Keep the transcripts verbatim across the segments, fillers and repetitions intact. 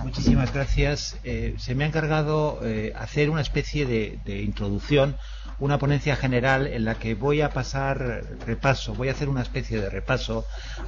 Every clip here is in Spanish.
Muchísimas gracias. Eh, se me ha encargado eh, hacer una especie de, de introducción, una ponencia general en la que voy a pasar repaso, voy a hacer una especie de repaso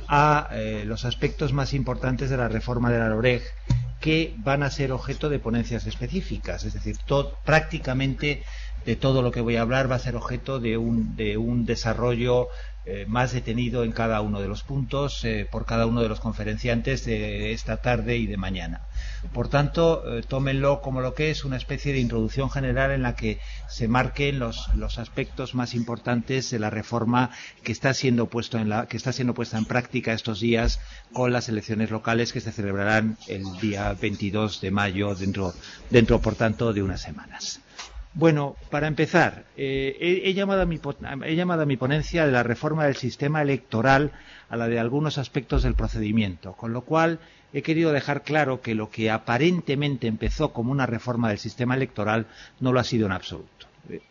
a eh, los aspectos más importantes de la reforma de la LOREG, que van a ser objeto de ponencias específicas, es decir, todo, prácticamente de todo lo que voy a hablar va a ser objeto de un, de un desarrollo eh, más detenido en cada uno de los puntos eh, por cada uno de los conferenciantes de esta tarde y de mañana. Por tanto, eh, tómenlo como lo que es una especie de introducción general en la que se marquen los, los aspectos más importantes de la reforma que está siendo puesto en la, que está siendo puesta en práctica estos días con las elecciones locales que se celebrarán el día veintidós de mayo, dentro, dentro por tanto, de unas semanas. Bueno, para empezar, eh, he, he, llamado a mi, he llamado a mi ponencia de la reforma del sistema electoral a la de algunos aspectos del procedimiento, con lo cual he querido dejar claro que lo que aparentemente empezó como una reforma del sistema electoral no lo ha sido en absoluto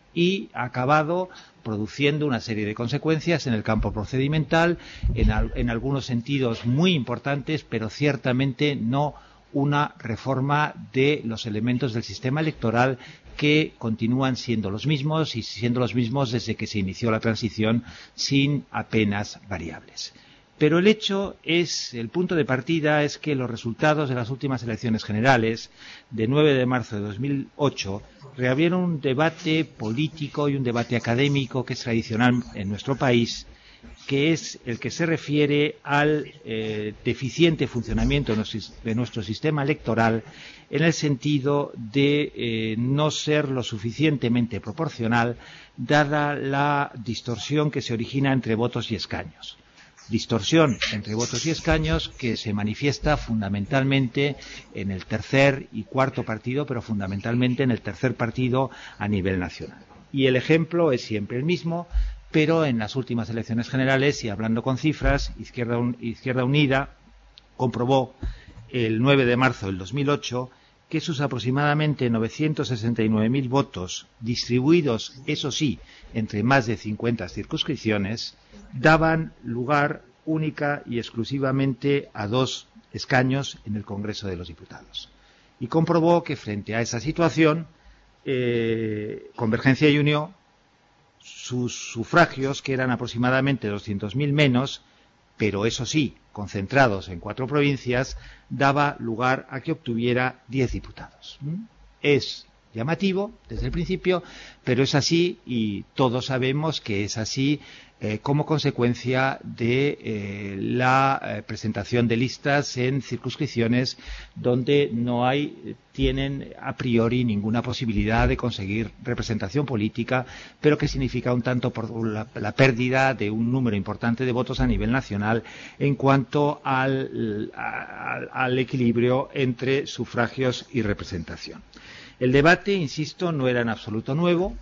y ha acabado produciendo una serie de consecuencias en el campo procedimental, en, al, en algunos sentidos muy importantes, pero ciertamente no una reforma de los elementos del sistema electoral que continúan siendo los mismos y siendo los mismos desde que se inició la transición sin apenas variables. Pero el hecho es, el punto de partida es que los resultados de las últimas elecciones generales de nueve de marzo de dos mil ocho reabrieron un debate político y un debate académico que es tradicional en nuestro país, que es el que se refiere al eh, deficiente funcionamiento de nuestro sistema electoral en el sentido de eh, no ser lo suficientemente proporcional dada la distorsión que se origina entre votos y escaños. Distorsión entre votos y escaños que se manifiesta fundamentalmente en el tercer y cuarto partido, pero fundamentalmente en el tercer partido a nivel nacional. Y el ejemplo es siempre el mismo, pero en las últimas elecciones generales, y hablando con cifras, Izquierda, Un- Izquierda Unida comprobó el nueve de marzo del dos mil ocho que sus aproximadamente novecientos sesenta y nueve mil votos, distribuidos, eso sí, entre más de cincuenta circunscripciones, daban lugar única y exclusivamente a dos escaños en el Congreso de los Diputados. Y comprobó que frente a esa situación, eh, Convergencia y Unió, sus sufragios, que eran aproximadamente doscientos mil menos, pero eso sí, concentrados en cuatro provincias, daba lugar a que obtuviera diez diputados. Es llamativo desde el principio, pero es así y todos sabemos que es así eh, como consecuencia de eh, la eh, presentación de listas en circunscripciones donde no hay, tienen a priori ninguna posibilidad de conseguir representación política, pero que significa un tanto por la, la pérdida de un número importante de votos a nivel nacional en cuanto al, al, al equilibrio entre sufragios y representación. El debate, insisto, no era en absoluto nuevo.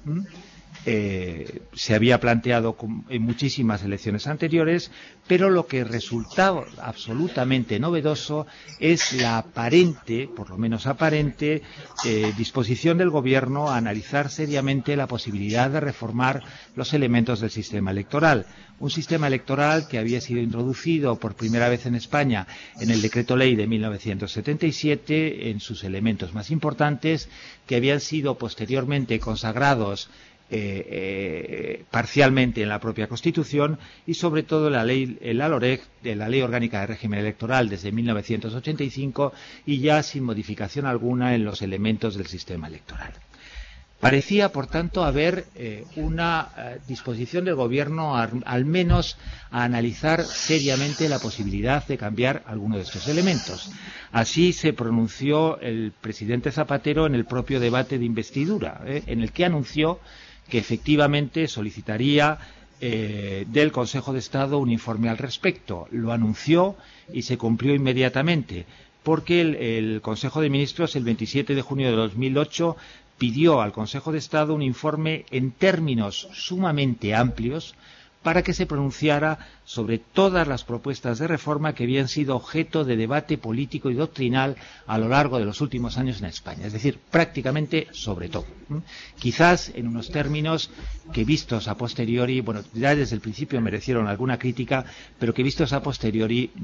Eh, se había planteado en muchísimas elecciones anteriores, pero lo que resultaba absolutamente novedoso es la aparente, por lo menos aparente, eh, disposición del Gobierno a analizar seriamente la posibilidad de reformar los elementos del sistema electoral. Un sistema electoral que había sido introducido por primera vez en España en el Decreto Ley de mil novecientos setenta y siete, en sus elementos más importantes, que habían sido posteriormente consagrados Eh, eh, parcialmente en la propia Constitución y sobre todo la ley, la LOREG, de la Ley Orgánica de Régimen Electoral desde mil novecientos ochenta y cinco y ya sin modificación alguna en los elementos del sistema electoral. Parecía, por tanto, haber eh, una eh, disposición del Gobierno a, al menos a analizar seriamente la posibilidad de cambiar alguno de estos elementos. Así se pronunció el presidente Zapatero en el propio debate de investidura, eh, en el que anunció que efectivamente solicitaría eh, del Consejo de Estado un informe al respecto. Lo anunció y se cumplió inmediatamente, porque el, el Consejo de Ministros, el veintisiete de junio de dos mil ocho, pidió al Consejo de Estado un informe en términos sumamente amplios para que se pronunciara sobre todas las propuestas de reforma que habían sido objeto de debate político y doctrinal a lo largo de los últimos años en España, es decir, prácticamente sobre todo. Quizás en unos términos que vistos a posteriori, bueno, ya desde el principio merecieron alguna crítica, pero que vistos a posteriori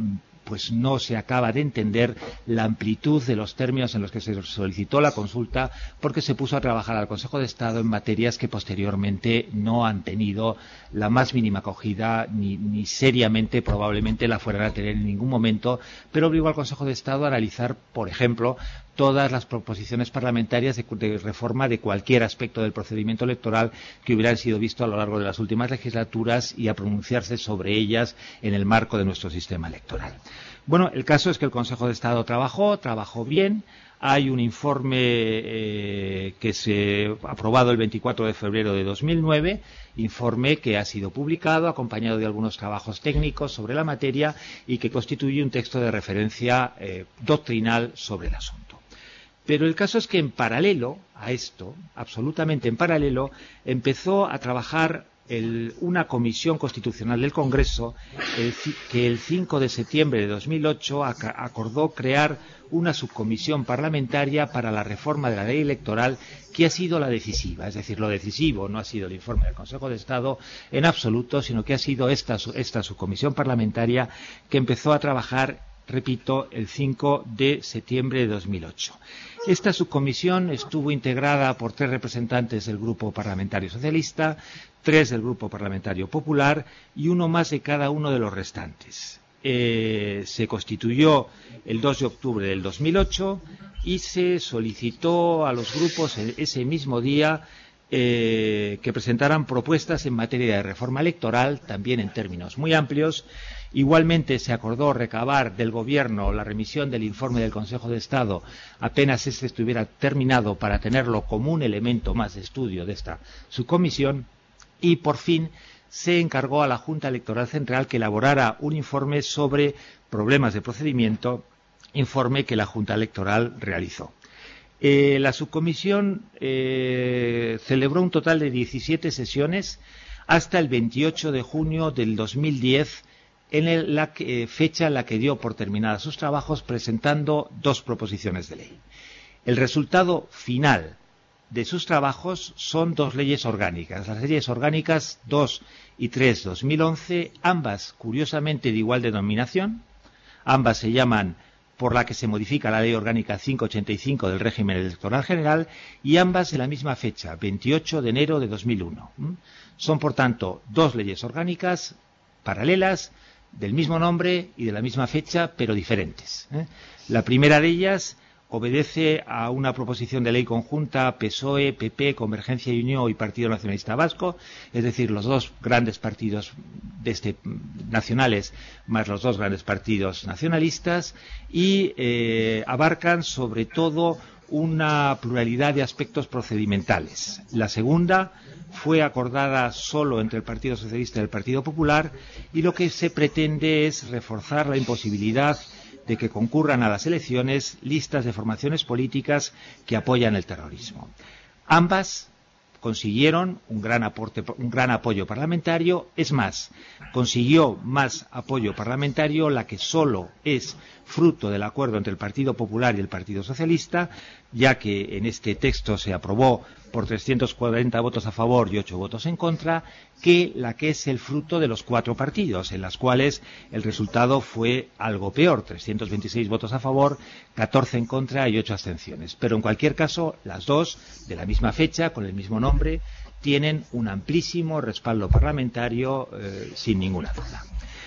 pues no se acaba de entender la amplitud de los términos en los que se solicitó la consulta, porque se puso a trabajar al Consejo de Estado en materias que posteriormente no han tenido la más mínima acogida, ni, ni seriamente probablemente la fueran a tener en ningún momento, pero obligó al Consejo de Estado a analizar, por ejemplo, todas las proposiciones parlamentarias de, de reforma de cualquier aspecto del procedimiento electoral que hubieran sido visto a lo largo de las últimas legislaturas y a pronunciarse sobre ellas en el marco de nuestro sistema electoral. Bueno, el caso es que el Consejo de Estado trabajó, trabajó bien. Hay un informe eh, que se ha aprobado el veinticuatro de febrero de dos mil nueve, informe que ha sido publicado, acompañado de algunos trabajos técnicos sobre la materia y que constituye un texto de referencia eh, doctrinal sobre el asunto. Pero el caso es que en paralelo a esto, absolutamente en paralelo, empezó a trabajar el, una comisión constitucional del Congreso el, que el cinco de septiembre de dos mil ocho ac acordó crear una subcomisión parlamentaria para la reforma de la ley electoral, que ha sido la decisiva. Es decir, lo decisivo no ha sido el informe del Consejo de Estado en absoluto, sino que ha sido esta, esta subcomisión parlamentaria que empezó a trabajar, repito, el cinco de septiembre de dos mil ocho. Esta subcomisión estuvo integrada por tres representantes del Grupo Parlamentario Socialista, tres del Grupo Parlamentario Popular y uno más de cada uno de los restantes. Eh, se constituyó el dos de octubre del dos mil ocho y se solicitó a los grupos ese mismo día eh, que presentaran propuestas en materia de reforma electoral, también en términos muy amplios. Igualmente se acordó recabar del Gobierno la remisión del informe del Consejo de Estado apenas este estuviera terminado, para tenerlo como un elemento más de estudio de esta subcomisión, y por fin se encargó a la Junta Electoral Central que elaborara un informe sobre problemas de procedimiento, informe que la Junta Electoral realizó. Eh, la subcomisión eh, celebró un total de diecisiete sesiones hasta el veintiocho de junio del dos mil diez, en el, la que, fecha en la que dio por terminadas sus trabajos presentando dos proposiciones de ley. El resultado final de sus trabajos son dos leyes orgánicas, las leyes orgánicas dos y tres de dos mil once, ambas curiosamente de igual denominación, ambas se llaman por la que se modifica la Ley Orgánica quinientos ochenta y cinco del régimen electoral general, y ambas en la misma fecha, veintiocho de enero de dos mil uno. Son, por tanto, dos leyes orgánicas paralelas, del mismo nombre y de la misma fecha, pero diferentes. ¿eh? La primera de ellas obedece a una proposición de ley conjunta P S O E, P P, Convergencia y Unión y Partido Nacionalista Vasco, es decir, los dos grandes partidos de este, nacionales más los dos grandes partidos nacionalistas, y eh, abarcan sobre todo una pluralidad de aspectos procedimentales. La segunda fue acordada solo entre el Partido Socialista y el Partido Popular, y lo que se pretende es reforzar la imposibilidad de que concurran a las elecciones listas de formaciones políticas que apoyan el terrorismo. Ambas consiguieron un gran aporte, un gran apoyo parlamentario. Es más, consiguió más apoyo parlamentario la que solo es fruto del acuerdo entre el Partido Popular y el Partido Socialista, ya que en este texto se aprobó por trescientos cuarenta votos a favor y ocho votos en contra, que la que es el fruto de los cuatro partidos, en las cuales el resultado fue algo peor, trescientos veintiséis votos a favor, catorce en contra y ocho abstenciones. Pero en cualquier caso, las dos, de la misma fecha, con el mismo nombre, tienen un amplísimo respaldo parlamentario eh, sin ninguna duda.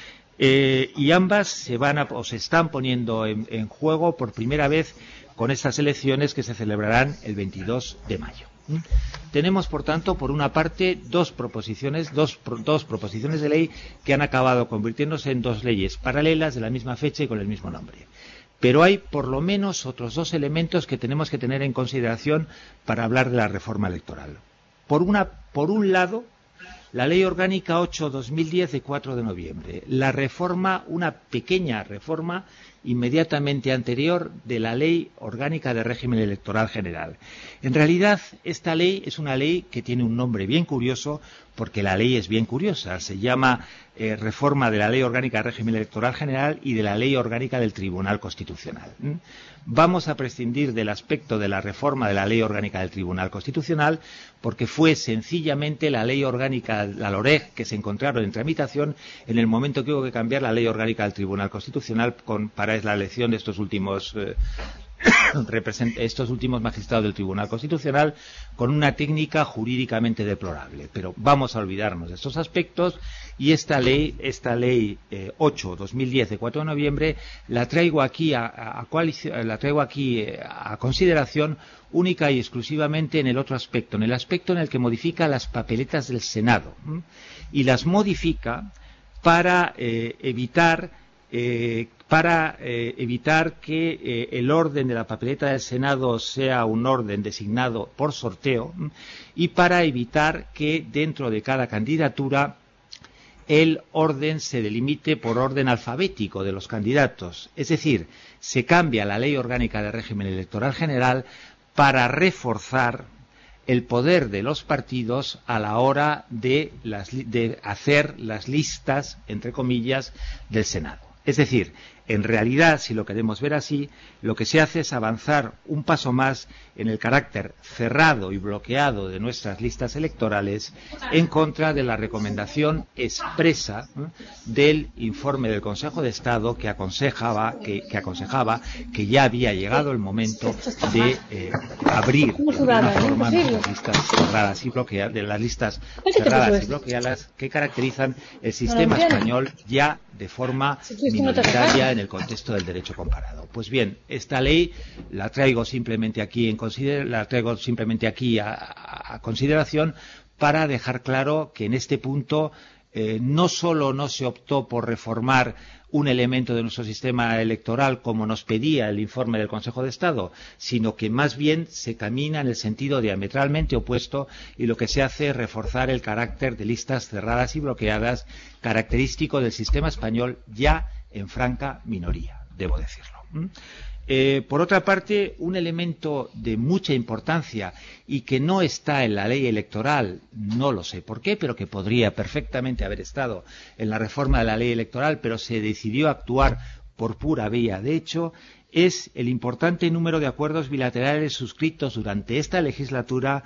Eh, y ambas se van a, o se están poniendo en, en juego por primera vez con estas elecciones que se celebrarán el veintidós de mayo. ¿Mm? Tenemos, por tanto, por una parte, dos proposiciones, dos, dos proposiciones de ley que han acabado convirtiéndose en dos leyes paralelas de la misma fecha y con el mismo nombre. Pero hay, por lo menos, otros dos elementos que tenemos que tener en consideración para hablar de la reforma electoral. Por, una, por un lado, la Ley Orgánica ocho barra dos mil diez de cuatro de noviembre, la reforma, una pequeña reforma inmediatamente anterior de la Ley Orgánica de Régimen Electoral General. En realidad, esta ley es una ley que tiene un nombre bien curioso, porque la ley es bien curiosa. Se llama eh, Reforma de la Ley Orgánica de Régimen Electoral General y de la Ley Orgánica del Tribunal Constitucional. ¿Mm? vamos a prescindir del aspecto de la reforma de la Ley Orgánica del Tribunal Constitucional, porque fue sencillamente la Ley Orgánica, la LOREG, que se encontraron en tramitación en el momento que hubo que cambiar la Ley Orgánica del Tribunal Constitucional con, para la elección de estos últimos eh, estos últimos magistrados del Tribunal Constitucional, con una técnica jurídicamente deplorable. Pero vamos a olvidarnos de estos aspectos, y esta ley, esta ley eh, ocho barra dos mil diez de cuatro de noviembre, la traigo aquí a, a, a la traigo aquí eh, a consideración única y exclusivamente en el otro aspecto, en el aspecto en el que modifica las papeletas del Senado, ¿m? y las modifica para eh, evitar eh, para eh, evitar que eh, el orden de la papeleta del Senado sea un orden designado por sorteo, ¿m? y para evitar que dentro de cada candidatura el orden se delimite por orden alfabético de los candidatos. Es decir, se cambia la Ley Orgánica de Régimen Electoral General para reforzar el poder de los partidos a la hora de, las, de hacer las listas, entre comillas, del Senado. Es decir, en realidad, si lo queremos ver así, lo que se hace es avanzar un paso más en el carácter cerrado y bloqueado de nuestras listas electorales en contra de la recomendación expresa ¿eh? del informe del Consejo de Estado que aconsejaba que, que aconsejaba que ya había llegado el momento de eh, abrir de una forma las listas cerradas y bloqueadas, de las listas cerradas y bloqueadas que caracterizan el sistema español ya de forma minoritaria en el contexto del derecho comparado. Pues bien, esta ley la traigo simplemente aquí en consider la traigo simplemente aquí a, a, a consideración para dejar claro que en este punto eh, no solo no se optó por reformar un elemento de nuestro sistema electoral como nos pedía el informe del Consejo de Estado, sino que más bien se camina en el sentido diametralmente opuesto, y lo que se hace es reforzar el carácter de listas cerradas y bloqueadas característico del sistema español ya en franca minoría, debo decirlo. ¿Mm? Eh, por otra parte, un elemento de mucha importancia y que no está en la ley electoral, no lo sé por qué, pero que podría perfectamente haber estado en la reforma de la ley electoral, pero se decidió actuar por pura vía de hecho, es el importante número de acuerdos bilaterales suscritos durante esta legislatura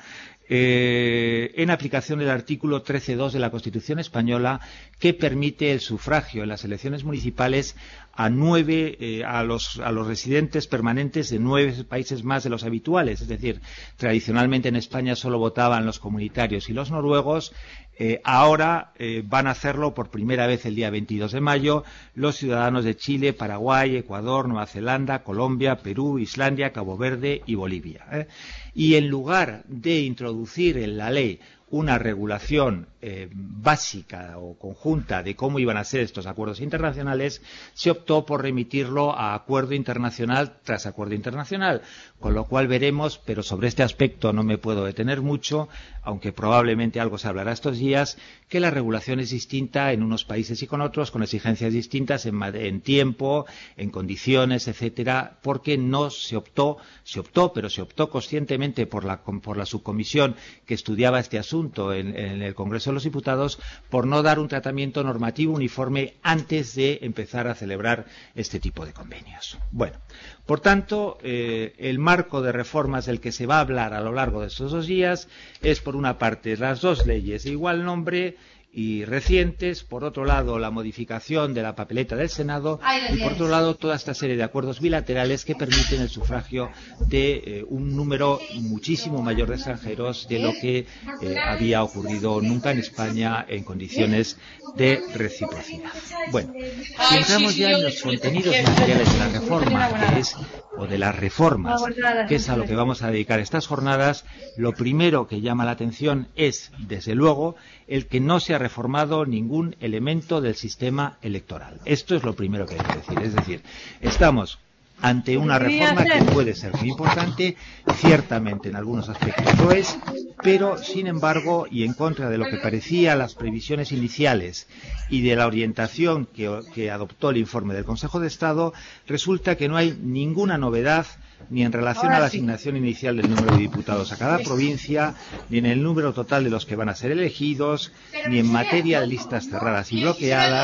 eh, en aplicación del artículo trece punto dos de la Constitución española, que permite el sufragio en las elecciones municipales a nueve eh, a los a los residentes permanentes de nueve países más de los habituales. Es decir, tradicionalmente en España solo votaban los comunitarios y los noruegos. Eh, ahora eh, van a hacerlo por primera vez el día veintidós de mayo los ciudadanos de Chile, Paraguay, Ecuador, Nueva Zelanda, Colombia, Perú, Islandia, Cabo Verde y Bolivia. ¿eh? Y en lugar de introducir en la ley una regulación eh, básica o conjunta de cómo iban a ser estos acuerdos internacionales, se optó por remitirlo a acuerdo internacional tras acuerdo internacional, con lo cual veremos, pero sobre este aspecto no me puedo detener mucho, aunque probablemente algo se hablará estos días, que la regulación es distinta en unos países y con otros, con exigencias distintas en, en tiempo, en condiciones, etcétera, porque no se optó, se optó, pero se optó conscientemente por la, por la subcomisión que estudiaba este asunto En, en el Congreso de los Diputados, por no dar un tratamiento normativo uniforme antes de empezar a celebrar este tipo de convenios. Bueno, por tanto, eh, el marco de reformas del que se va a hablar a lo largo de estos dos días es, por una parte, las dos leyes de igual nombre y recientes, por otro lado la modificación de la papeleta del Senado y por otro lado toda esta serie de acuerdos bilaterales que permiten el sufragio de eh, un número muchísimo mayor de extranjeros de lo que eh, había ocurrido nunca en España en condiciones de reciprocidad. Bueno, si entramos ya en los contenidos materiales de la reforma, que es, o de las reformas, que es a lo que vamos a dedicar estas jornadas, lo primero que llama la atención es, desde luego, el que no se ha reformado ningún elemento del sistema electoral. Esto es lo primero que hay que decir. Es decir, estamos ante una reforma que puede ser muy importante, ciertamente en algunos aspectos lo es, pero sin embargo, y en contra de lo que parecía las previsiones iniciales y de la orientación que, que adoptó el informe del Consejo de Estado, resulta que no hay ninguna novedad ni en relación a la asignación inicial del número de diputados a cada provincia, ni en el número total de los que van a ser elegidos, ni en materia de listas cerradas y bloqueadas,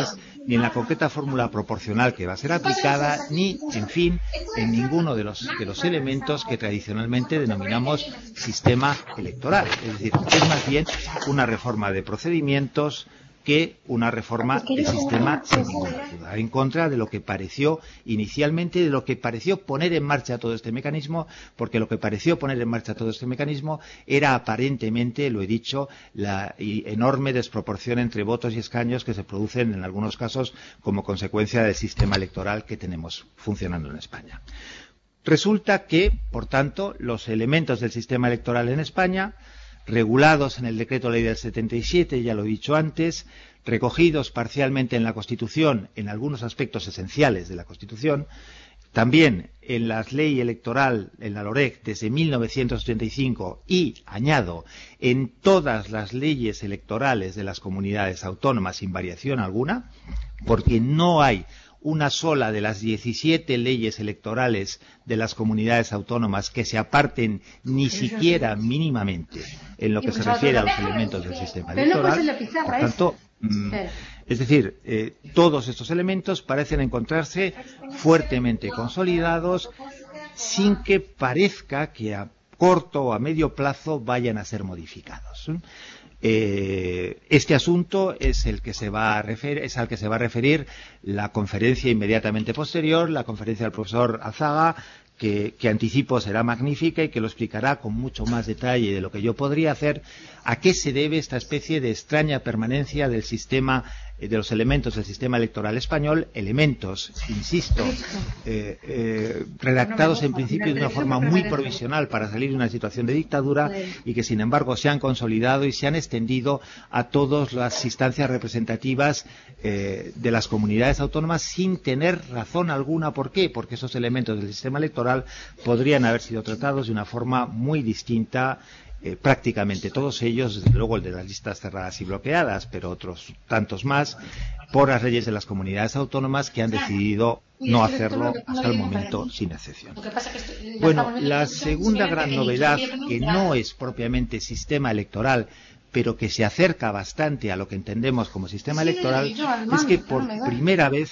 ni en la concreta fórmula proporcional que va a ser aplicada, ni, en fin, en ninguno de los, de los elementos que tradicionalmente denominamos sistema electoral. Es decir, es más bien una reforma de procedimientos que una reforma del sistema sin ninguna duda, en contra de lo que pareció inicialmente, de lo que pareció poner en marcha todo este mecanismo, porque lo que pareció poner en marcha todo este mecanismo era aparentemente, lo he dicho, la enorme desproporción entre votos y escaños que se producen en algunos casos como consecuencia del sistema electoral que tenemos funcionando en España. Resulta que, por tanto, los elementos del sistema electoral en España, regulados en el Decreto Ley del setenta y siete, ya lo he dicho antes, recogidos parcialmente en la Constitución, en algunos aspectos esenciales de la Constitución, también en la Ley Electoral, en la LOREC, desde mil novecientos ochenta y cinco y, añado, en todas las leyes electorales de las comunidades autónomas sin variación alguna, porque no hay una sola de las diecisiete leyes electorales de las comunidades autónomas que se aparten ni siquiera mínimamente en lo que se refiere a los elementos del sistema electoral. Por tanto, es decir, eh, todos estos elementos parecen encontrarse fuertemente consolidados sin que parezca que a corto o a medio plazo vayan a ser modificados. Eh, este asunto es el que se va a referir, es al que se va a referir la conferencia inmediatamente posterior, la conferencia del profesor Alzaga, que, que anticipo será magnífica y que lo explicará con mucho más detalle de lo que yo podría hacer, a qué se debe esta especie de extraña permanencia del sistema, de los elementos del sistema electoral español, elementos, insisto, eh, eh, redactados en principio de una forma muy provisional para salir de una situación de dictadura y que sin embargo se han consolidado y se han extendido a todas las instancias representativas eh, de las comunidades autónomas sin tener razón alguna. ¿Por qué? Porque esos elementos del sistema electoral podrían haber sido tratados de una forma muy distinta. Eh, prácticamente todos ellos, desde luego el de las listas cerradas y bloqueadas, pero otros tantos más, por las leyes de las comunidades autónomas que han decidido no hacerlo hasta el momento sin excepción. Bueno, la segunda gran novedad, que no es propiamente sistema electoral, pero que se acerca bastante a lo que entendemos como sistema electoral, es que por primera vez,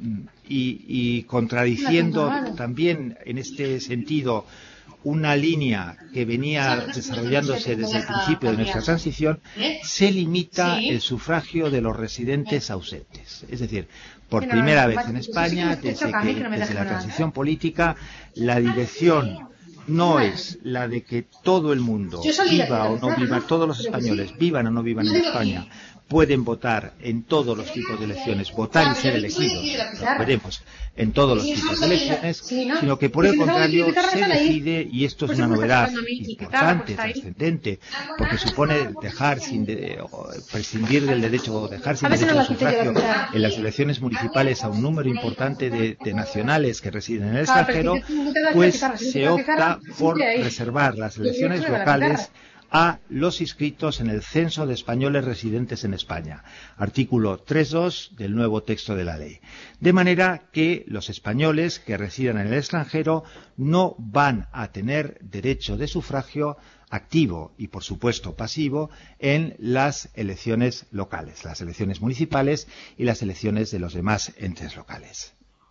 y, y contradiciendo también en este sentido una línea que venía desarrollándose desde el principio de nuestra transición, se limita el sufragio de los residentes ausentes. Es decir, por primera vez en España, desde, que, desde la transición política, la dirección no es la de que todo el mundo viva o no viva, todos los españoles vivan o no vivan en España, pueden votar en todos los tipos de elecciones, votar y ser elegidos, lo veremos, en todos los tipos de elecciones, sino que por el contrario se decide, y esto es una novedad importante, trascendente, porque supone dejar sin de, prescindir del derecho, o dejar sin derecho de sufragio en las elecciones municipales a un número importante de, de nacionales que residen en el extranjero, pues se opta por reservar las elecciones locales a los inscritos en el Censo de Españoles Residentes en España, artículo tres punto dos del nuevo texto de la ley. De manera que los españoles que residan en el extranjero no van a tener derecho de sufragio activo y, por supuesto, pasivo en las elecciones locales, las elecciones municipales y las elecciones de los demás entes locales.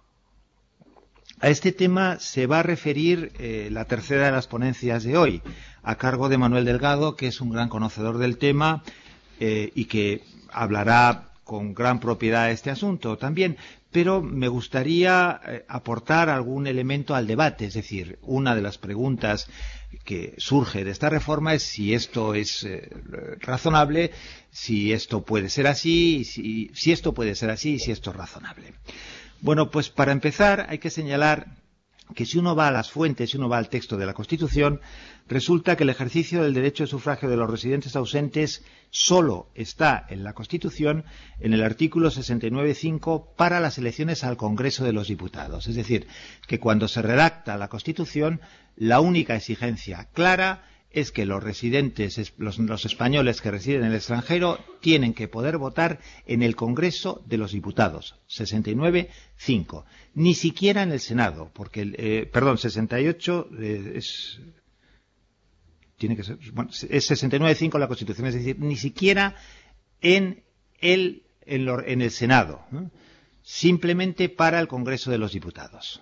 A este tema se va a referir eh, la tercera de las ponencias de hoy, a cargo de Manuel Delgado, que es un gran conocedor del tema eh, y que hablará con gran propiedad de este asunto también, pero me gustaría eh, aportar algún elemento al debate. Es decir, una de las preguntas que surge de esta reforma es si esto es eh, razonable, si esto puede ser así, si, si esto puede ser así y si esto es razonable. Bueno, pues para empezar hay que señalar que si uno va a las fuentes, si uno va al texto de la Constitución, resulta que el ejercicio del derecho de sufragio de los residentes ausentes solo está en la Constitución en el artículo sesenta y nueve punto cinco para las elecciones al Congreso de los Diputados. Es decir, que cuando se redacta la Constitución, la única exigencia clara es que los residentes, los, los españoles que residen en el extranjero, tienen que poder votar en el Congreso de los Diputados, sesenta y nueve punto cinco. Ni siquiera en el Senado, porque, eh, perdón, sesenta y ocho eh, es, tiene que ser, bueno, es sesenta y nueve punto cinco la Constitución, es decir, ni siquiera en el, en, lo, en el Senado, ¿no? simplemente para el Congreso de los Diputados.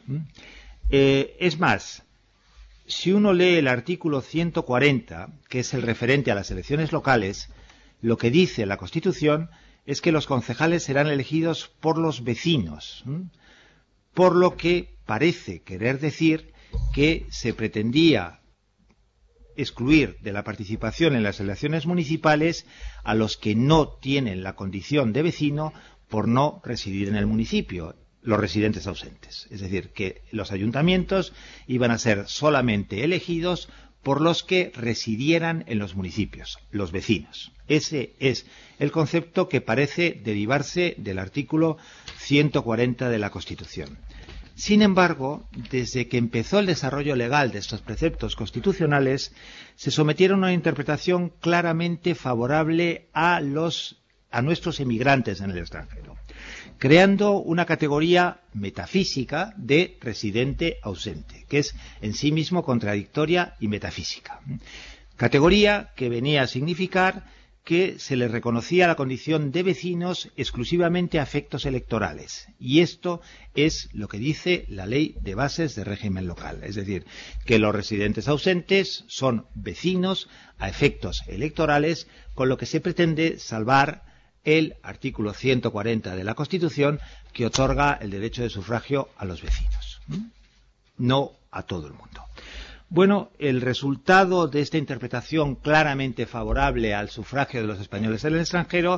Eh, es más, si uno lee el artículo ciento cuarenta, que es el referente a las elecciones locales, lo que dice la Constitución es que los concejales serán elegidos por los vecinos, ¿m? Por lo que parece querer decir que se pretendía excluir de la participación en las elecciones municipales a los que no tienen la condición de vecino por no residir en el municipio, los residentes ausentes. Es decir, que los ayuntamientos iban a ser solamente elegidos por los que residieran en los municipios, los vecinos. Ese es el concepto que parece derivarse del artículo ciento cuarenta de la Constitución. Sin embargo, desde que empezó el desarrollo legal de estos preceptos constitucionales, se sometieron a una interpretación claramente favorable a los a nuestros emigrantes en el extranjero, creando una categoría metafísica de residente ausente, que es en sí mismo contradictoria y metafísica. Categoría que venía a significar que se les reconocía la condición de vecinos exclusivamente a efectos electorales. Y esto es lo que dice la Ley de Bases de Régimen Local. Es decir, que los residentes ausentes son vecinos a efectos electorales, con lo que se pretende salvar el artículo ciento cuarenta de la Constitución, que otorga el derecho de sufragio a los vecinos, no a todo el mundo. Bueno, el resultado de esta interpretación claramente favorable al sufragio de los españoles en el extranjero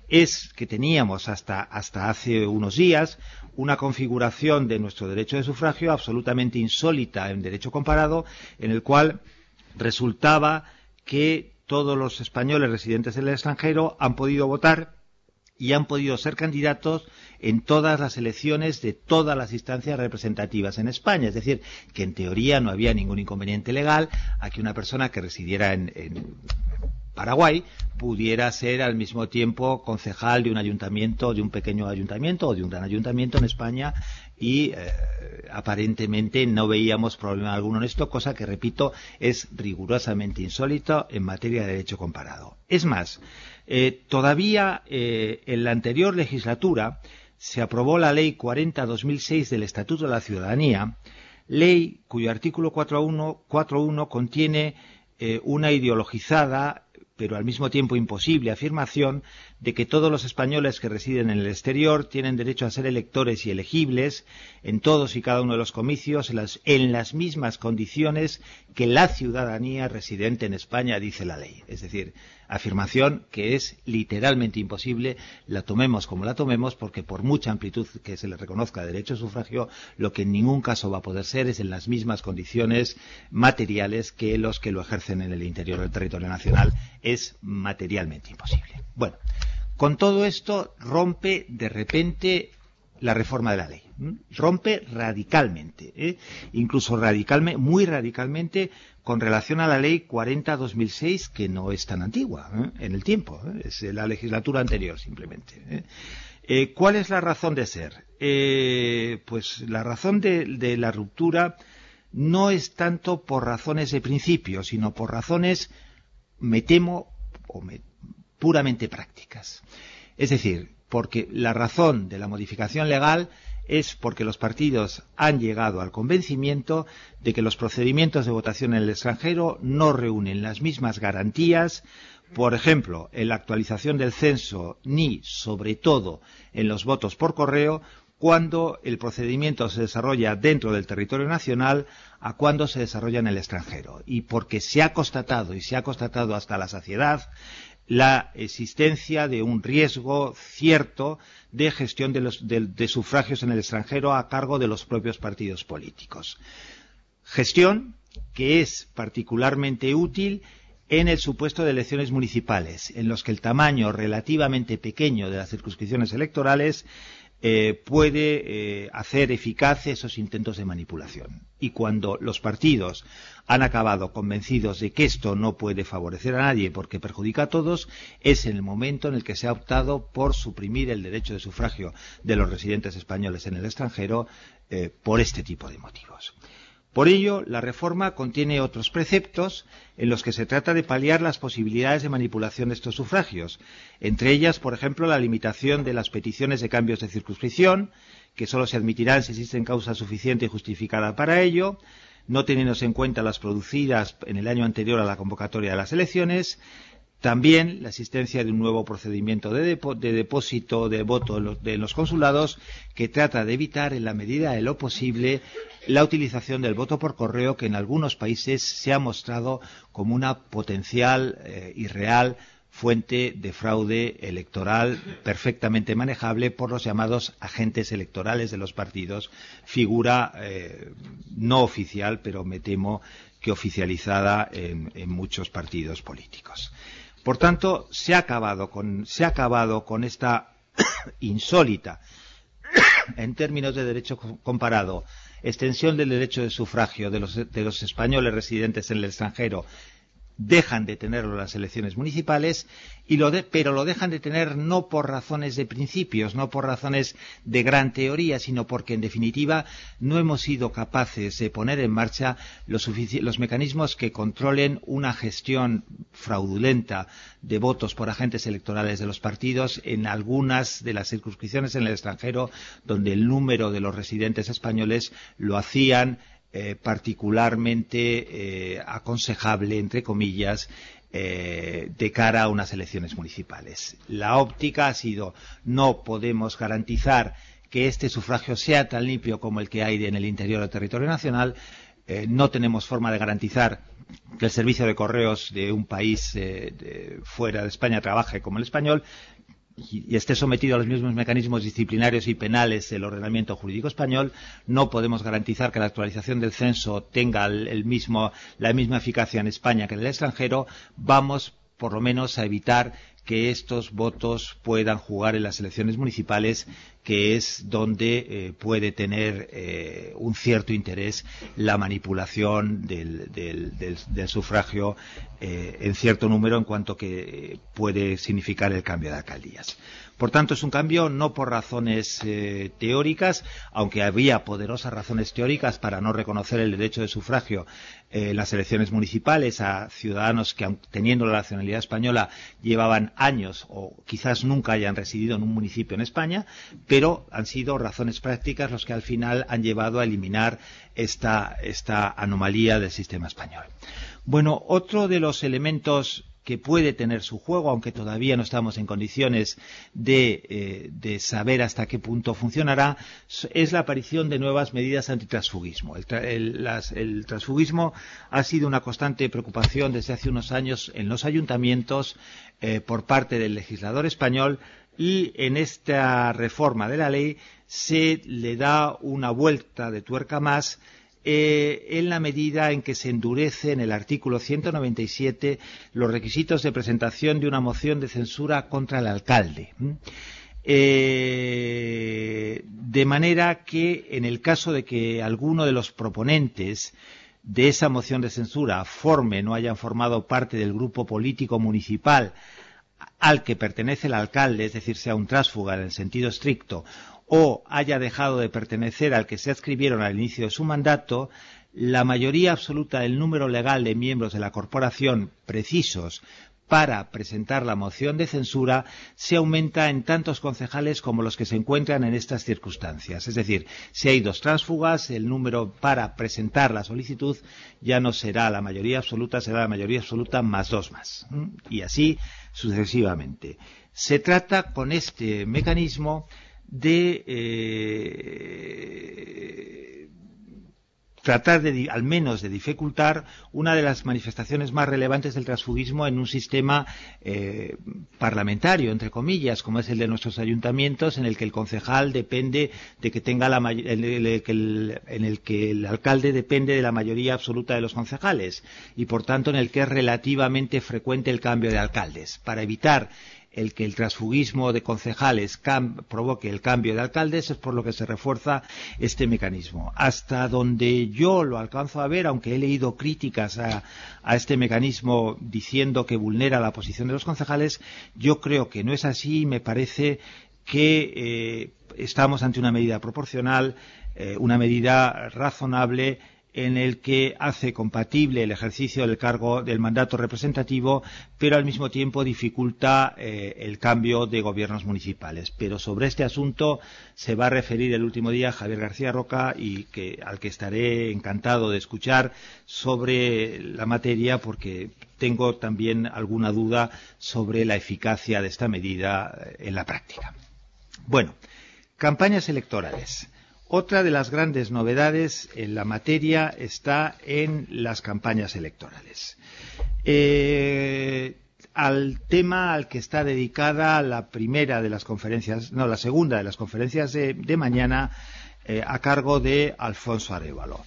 es que teníamos hasta, hasta hace unos días una configuración de nuestro derecho de sufragio absolutamente insólita en derecho comparado, en el cual resultaba que todos los españoles residentes en el extranjero han podido votar y han podido ser candidatos en todas las elecciones de todas las instancias representativas en España. Es decir, que en teoría no había ningún inconveniente legal a que una persona que residiera en, en Paraguay pudiera ser al mismo tiempo concejal de un ayuntamiento, de un pequeño ayuntamiento o de un gran ayuntamiento en España, y eh, aparentemente no veíamos problema alguno en esto, cosa que, repito, es rigurosamente insólito en materia de derecho comparado. Es más, eh, todavía eh, en la anterior legislatura se aprobó la Ley cuarenta barra dos mil seis del Estatuto de la Ciudadanía, ley cuyo artículo cuatro punto uno contiene eh, una ideologizada pero al mismo tiempo imposible afirmación de que todos los españoles que residen en el exterior tienen derecho a ser electores y elegibles en todos y cada uno de los comicios en las, en las mismas condiciones que la ciudadanía residente en España, dice la ley. Es decir, afirmación que es literalmente imposible, la tomemos como la tomemos, porque por mucha amplitud que se le reconozca de derecho a sufragio, lo que en ningún caso va a poder ser es en las mismas condiciones materiales que los que lo ejercen en el interior del territorio nacional. Es materialmente imposible. Bueno, con todo esto rompe de repente la reforma de la ley. ¿Mm? Rompe radicalmente, ¿eh? incluso radicalmente, muy radicalmente, con relación a la ley cuarenta barra dos mil seis, que no es tan antigua ¿eh? en el tiempo, ¿eh? es la legislatura anterior simplemente. ¿eh? Eh, ¿Cuál es la razón de ser? Eh, pues la razón de, de la ruptura no es tanto por razones de principio, sino por razones, me temo, o me, puramente prácticas. Es decir, porque la razón de la modificación legal es porque los partidos han llegado al convencimiento de que los procedimientos de votación en el extranjero no reúnen las mismas garantías, por ejemplo, en la actualización del censo, ni, sobre todo, en los votos por correo, cuando el procedimiento se desarrolla dentro del territorio nacional a cuando se desarrolla en el extranjero. Y porque se ha constatado, y se ha constatado hasta la saciedad, la existencia de un riesgo cierto de gestión de, los, de, de sufragios en el extranjero a cargo de los propios partidos políticos. Gestión que es particularmente útil en el supuesto de elecciones municipales, en los que el tamaño relativamente pequeño de las circunscripciones electorales Eh, puede eh, hacer eficaz esos intentos de manipulación. Y cuando los partidos han acabado convencidos de que esto no puede favorecer a nadie porque perjudica a todos, es en el momento en el que se ha optado por suprimir el derecho de sufragio de los residentes españoles en el extranjero eh, por este tipo de motivos. Por ello, la reforma contiene otros preceptos en los que se trata de paliar las posibilidades de manipulación de estos sufragios, entre ellas, por ejemplo, la limitación de las peticiones de cambios de circunscripción, que solo se admitirán si existen causa suficiente y justificada para ello, no teniéndose en cuenta las producidas en el año anterior a la convocatoria de las elecciones. También la existencia de un nuevo procedimiento de, depo de depósito de voto en los, de los consulados, que trata de evitar, en la medida de lo posible, la utilización del voto por correo, que en algunos países se ha mostrado como una potencial eh, y real fuente de fraude electoral perfectamente manejable por los llamados agentes electorales de los partidos, figura eh, no oficial, pero me temo que oficializada en, en muchos partidos políticos. Por tanto, se ha acabado con, se ha acabado con esta insólita, en términos de derecho comparado, extensión del derecho de sufragio de los, de los españoles residentes en el extranjero. Dejan de tenerlo las elecciones municipales, y lo de, pero lo dejan de tener no por razones de principios, no por razones de gran teoría, sino porque, en definitiva, no hemos sido capaces de poner en marcha los, los mecanismos que controlen una gestión fraudulenta de votos por agentes electorales de los partidos en algunas de las circunscripciones en el extranjero, donde el número de los residentes españoles lo hacían Eh, particularmente eh, aconsejable, entre comillas, eh, de cara a unas elecciones municipales. La óptica ha sido: no podemos garantizar que este sufragio sea tan limpio como el que hay en el interior del territorio nacional, eh, no tenemos forma de garantizar que el servicio de correos de un país eh, de, fuera de España trabaje como el español, y esté sometido a los mismos mecanismos disciplinarios y penales del ordenamiento jurídico español. No podemos garantizar que la actualización del censo tenga el, el mismo, la misma eficacia en España que en el extranjero. Vamos, por lo menos, a evitar que estos votos puedan jugar en las elecciones municipales, que es donde eh, puede tener eh, un cierto interés la manipulación del, del, del, del sufragio eh, en cierto número, en cuanto que puede significar el cambio de alcaldías. Por tanto, es un cambio no por razones eh, teóricas, aunque había poderosas razones teóricas para no reconocer el derecho de sufragio en eh, las elecciones municipales a ciudadanos que, teniendo la nacionalidad española, llevaban años o quizás nunca hayan residido en un municipio en España, pero han sido razones prácticas los que al final han llevado a eliminar esta, esta anomalía del sistema español. Bueno, otro de los elementos que puede tener su juego, aunque todavía no estamos en condiciones de, eh, de saber hasta qué punto funcionará, es la aparición de nuevas medidas antitransfugismo. El, tra el, las, el transfugismo ha sido una constante preocupación desde hace unos años en los ayuntamientos eh, por parte del legislador español, y en esta reforma de la ley se le da una vuelta de tuerca más, Eh, en la medida en que se endurece en el artículo ciento noventa y siete los requisitos de presentación de una moción de censura contra el alcalde. Eh, de manera que, en el caso de que alguno de los proponentes de esa moción de censura formen o hayan formado parte del grupo político municipal al que pertenece el alcalde, es decir, sea un tránsfuga en el sentido estricto, o haya dejado de pertenecer al que se adscribieron al inicio de su mandato, la mayoría absoluta del número legal de miembros de la corporación precisos para presentar la moción de censura se aumenta en tantos concejales como los que se encuentran en estas circunstancias. Es decir, si hay dos tránsfugas, el número para presentar la solicitud ya no será la mayoría absoluta, será la mayoría absoluta más dos más. Y así sucesivamente. Se trata, con este mecanismo, de eh, tratar de, al menos de dificultar una de las manifestaciones más relevantes del transfugismo en un sistema eh, parlamentario, entre comillas, como es el de nuestros ayuntamientos, en el que el concejal depende de que tenga la en el que el, en el que el alcalde depende de la mayoría absoluta de los concejales, y por tanto en el que es relativamente frecuente el cambio de alcaldes. Para evitar el que el transfugismo de concejales provoque el cambio de alcaldes, es por lo que se refuerza este mecanismo. Hasta donde yo lo alcanzo a ver, aunque he leído críticas a, a este mecanismo diciendo que vulnera la posición de los concejales, yo creo que no es así. Me parece que eh, estamos ante una medida proporcional, eh, una medida razonable, en el que hace compatible el ejercicio del cargo del mandato representativo, pero al mismo tiempo dificulta eh, el cambio de gobiernos municipales. Pero sobre este asunto se va a referir el último día Javier García Roca, y que, al que estaré encantado de escuchar sobre la materia, porque tengo también alguna duda sobre la eficacia de esta medida en la práctica. Bueno, campañas electorales. Otra de las grandes novedades en la materia está en las campañas electorales. Eh, al tema al que está dedicada la primera de las conferencias, no, la segunda de las conferencias de, de mañana, eh, a cargo de Alfonso Arévalo.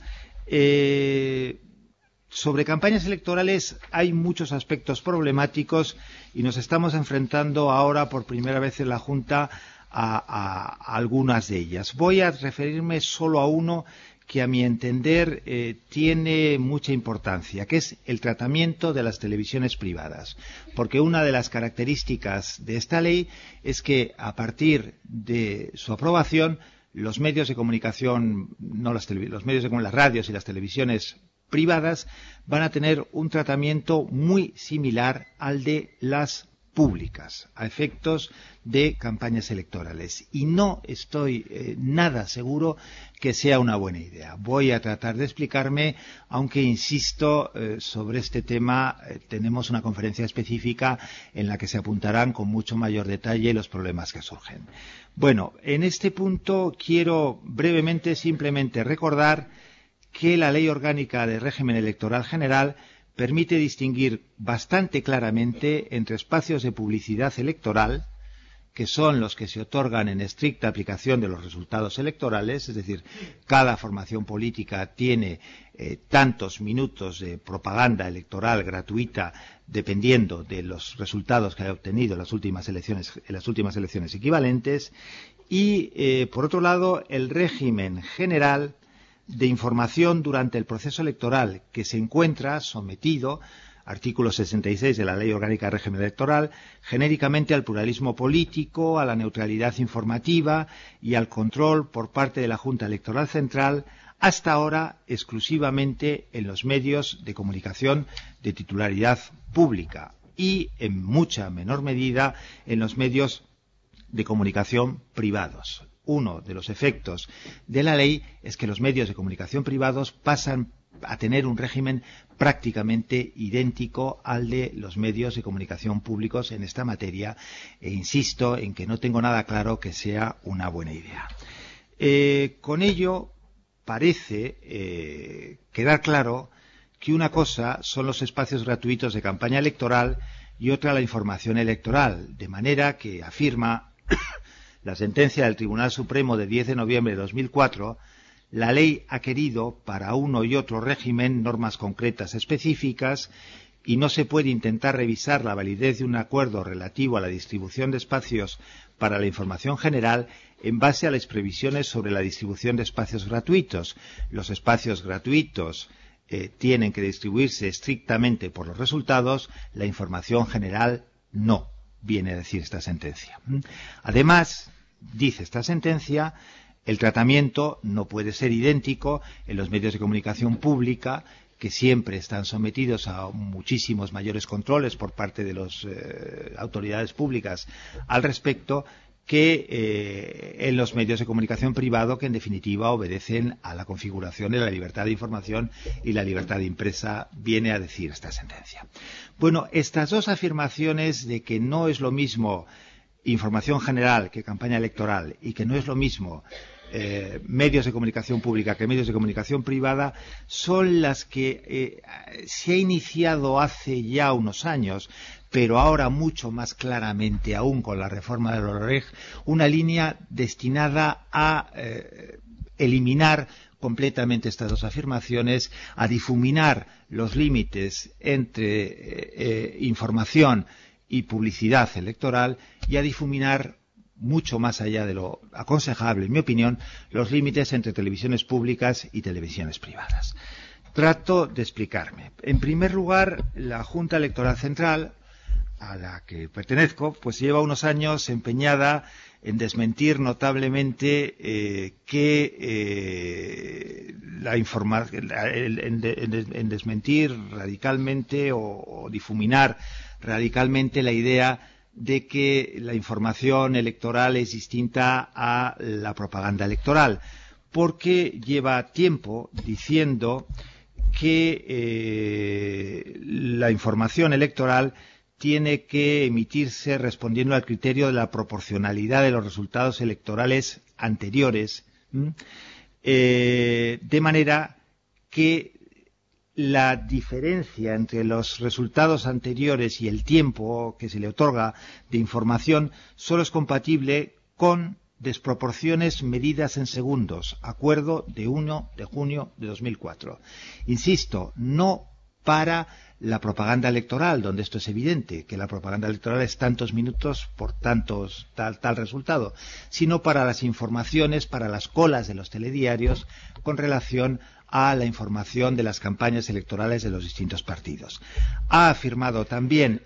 Eh, sobre campañas electorales hay muchos aspectos problemáticos y nos estamos enfrentando ahora por primera vez en la Junta A, a, a algunas de ellas. Voy a referirme solo a uno que, a mi entender, eh, tiene mucha importancia, que es el tratamiento de las televisiones privadas. Porque una de las características de esta ley es que, a partir de su aprobación, los medios de comunicación, no las los medios de comunicación, las radios y las televisiones privadas van a tener un tratamiento muy similar al de las públicas, a efectos de campañas electorales. Y no estoy eh, nada seguro que sea una buena idea. Voy a tratar de explicarme, aunque insisto, eh, sobre este tema eh, tenemos una conferencia específica en la que se apuntarán con mucho mayor detalle los problemas que surgen. Bueno, en este punto quiero brevemente simplemente recordar que la Ley Orgánica de Régimen Electoral General permite distinguir bastante claramente entre espacios de publicidad electoral, que son los que se otorgan en estricta aplicación de los resultados electorales, es decir, cada formación política tiene eh, tantos minutos de propaganda electoral gratuita dependiendo de los resultados que haya obtenido en las últimas elecciones, en las últimas elecciones equivalentes, y, eh, por otro lado, el régimen general de información durante el proceso electoral, que se encuentra sometido, artículo sesenta y seis de la Ley Orgánica de Régimen Electoral, genéricamente al pluralismo político, a la neutralidad informativa y al control por parte de la Junta Electoral Central, hasta ahora exclusivamente en los medios de comunicación de titularidad pública y, en mucha menor medida, en los medios de comunicación privados. Uno de los efectos de la ley es que los medios de comunicación privados pasan a tener un régimen prácticamente idéntico al de los medios de comunicación públicos en esta materia, e insisto en que no tengo nada claro que sea una buena idea. Eh, con ello parece eh, quedar claro que una cosa son los espacios gratuitos de campaña electoral y otra la información electoral, de manera que, afirma la sentencia del Tribunal Supremo de diez de noviembre de dos mil cuatro, la ley ha querido para uno y otro régimen normas concretas específicas, y no se puede intentar revisar la validez de un acuerdo relativo a la distribución de espacios para la información general en base a las previsiones sobre la distribución de espacios gratuitos. Los espacios gratuitos eh, tienen que distribuirse estrictamente por los resultados, la información general no, viene a decir esta sentencia. Además, dice esta sentencia, el tratamiento no puede ser idéntico en los medios de comunicación pública, que siempre están sometidos a muchísimos mayores controles por parte de las eh, autoridades públicas al respecto, que eh, en los medios de comunicación privado, que en definitiva obedecen a la configuración de la libertad de información y la libertad de impresa, viene a decir esta sentencia. Bueno, estas dos afirmaciones de que no es lo mismo información general que campaña electoral y que no es lo mismo eh, medios de comunicación pública que medios de comunicación privada son las que eh, se ha iniciado hace ya unos años, pero ahora mucho más claramente aún con la reforma de la LOREG, una línea destinada a eh, eliminar completamente estas dos afirmaciones, a difuminar los límites entre eh, eh, información y publicidad electoral y a difuminar mucho más allá de lo aconsejable, en mi opinión, los límites entre televisiones públicas y televisiones privadas. Trato de explicarme. En primer lugar, la Junta Electoral Central a la que pertenezco, pues lleva unos años empeñada en desmentir notablemente eh, que eh, la información, en, en, en desmentir radicalmente o, o difuminar radicalmente la idea de que la información electoral es distinta a la propaganda electoral, porque lleva tiempo diciendo que eh, la información electoral tiene que emitirse respondiendo al criterio de la proporcionalidad de los resultados electorales anteriores, eh, de manera que la diferencia entre los resultados anteriores y el tiempo que se le otorga de información solo es compatible con desproporciones medidas en segundos, acuerdo de uno de junio de dos mil cuatro. Insisto, no para la propaganda electoral, donde esto es evidente, que la propaganda electoral es tantos minutos por tantos tal, tal resultado, sino para las informaciones, para las colas de los telediarios con relación a la información de las campañas electorales de los distintos partidos. Ha afirmado también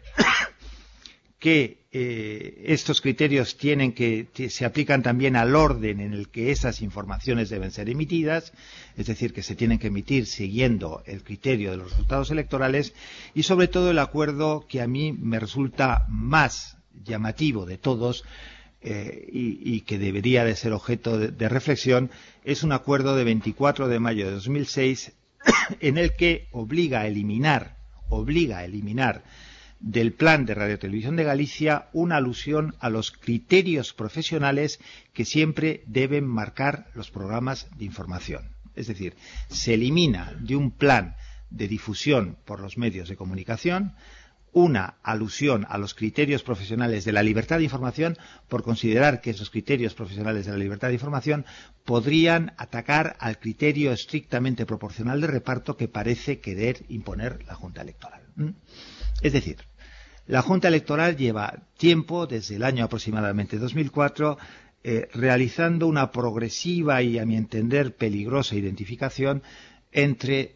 que eh, estos criterios tienen que se aplican también al orden en el que esas informaciones deben ser emitidas, es decir, que se tienen que emitir siguiendo el criterio de los resultados electorales, y sobre todo el acuerdo que a mí me resulta más llamativo de todos eh, y, y que debería de ser objeto de, de reflexión, es un acuerdo de veinticuatro de mayo de dos mil seis en el que obliga a eliminar, obliga a eliminar del Plan de Radiotelevisión de Galicia una alusión a los criterios profesionales que siempre deben marcar los programas de información. Es decir, se elimina de un plan de difusión por los medios de comunicación una alusión a los criterios profesionales de la libertad de información por considerar que esos criterios profesionales de la libertad de información podrían atacar al criterio estrictamente proporcional de reparto que parece querer imponer la Junta Electoral. ¿Mm? Es decir, la Junta Electoral lleva tiempo, desde el año aproximadamente dos mil cuatro, eh, realizando una progresiva y, a mi entender, peligrosa identificación entre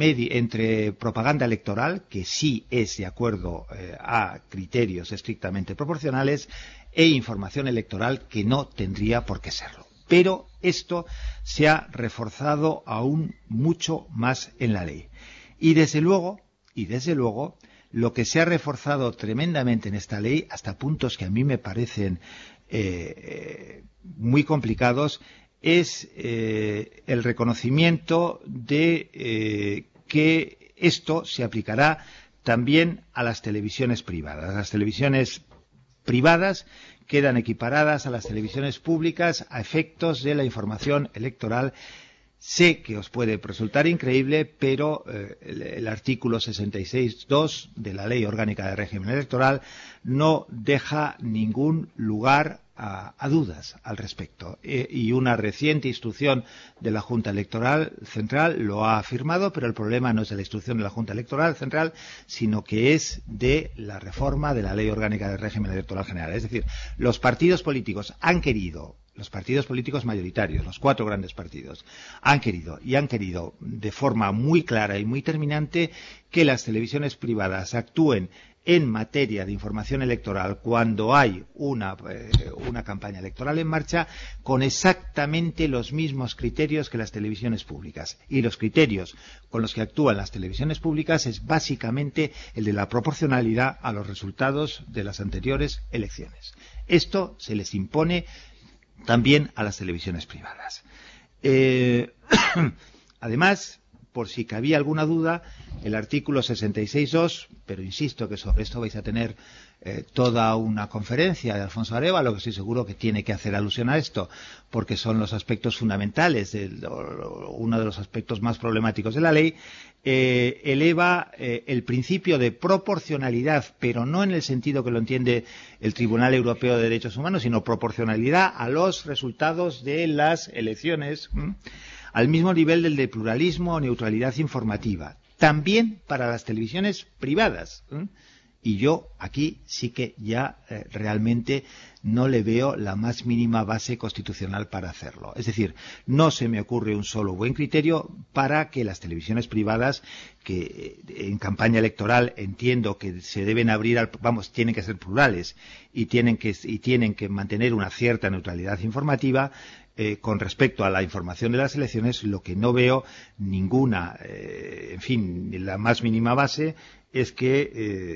entre propaganda electoral, que sí es de acuerdo eh, a criterios estrictamente proporcionales, e información electoral, que no tendría por qué serlo. Pero esto se ha reforzado aún mucho más en la ley. Y desde luego, y desde luego, lo que se ha reforzado tremendamente en esta ley, hasta puntos que a mí me parecen eh, eh, muy complicados, es eh, el reconocimiento de eh, que esto se aplicará también a las televisiones privadas. Las televisiones privadas quedan equiparadas a las televisiones públicas a efectos de la información electoral. Sé que os puede resultar increíble, pero eh, el, el artículo sesenta y seis punto dos de la Ley Orgánica de Régimen Electoral no deja ningún lugar a, a dudas al respecto. Eh, y una reciente instrucción de la Junta Electoral Central lo ha afirmado, pero el problema no es de la instrucción de la Junta Electoral Central, sino que es de la reforma de la Ley Orgánica de Régimen Electoral General. Es decir, los partidos políticos han querido, los partidos políticos mayoritarios, los cuatro grandes partidos, han querido y han querido de forma muy clara y muy terminante que las televisiones privadas actúen en materia de información electoral cuando hay una, eh, una campaña electoral en marcha con exactamente los mismos criterios que las televisiones públicas. Y los criterios con los que actúan las televisiones públicas es básicamente el de la proporcionalidad a los resultados de las anteriores elecciones. Esto se les impone también a las televisiones privadas. Eh, además, por si cabía alguna duda, el artículo sesenta y seis punto dos, pero insisto que sobre esto vais a tener eh, toda una conferencia de Alfonso Arévalo, que estoy seguro que tiene que hacer alusión a esto, porque son los aspectos fundamentales, de, uno de los aspectos más problemáticos de la ley, eh, eleva eh, el principio de proporcionalidad, pero no en el sentido que lo entiende el Tribunal Europeo de Derechos Humanos, sino proporcionalidad a los resultados de las elecciones, ¿m? al mismo nivel del de pluralismo o neutralidad informativa, también para las televisiones privadas. ¿eh? Y yo aquí sí que ya eh, realmente no le veo la más mínima base constitucional para hacerlo. Es decir, no se me ocurre un solo buen criterio para que las televisiones privadas, que en campaña electoral entiendo que se deben abrir, al, vamos, tienen que ser plurales y tienen que, y tienen que mantener una cierta neutralidad informativa, Eh, con respecto a la información de las elecciones, lo que no veo ninguna, eh, en fin, la más mínima base es que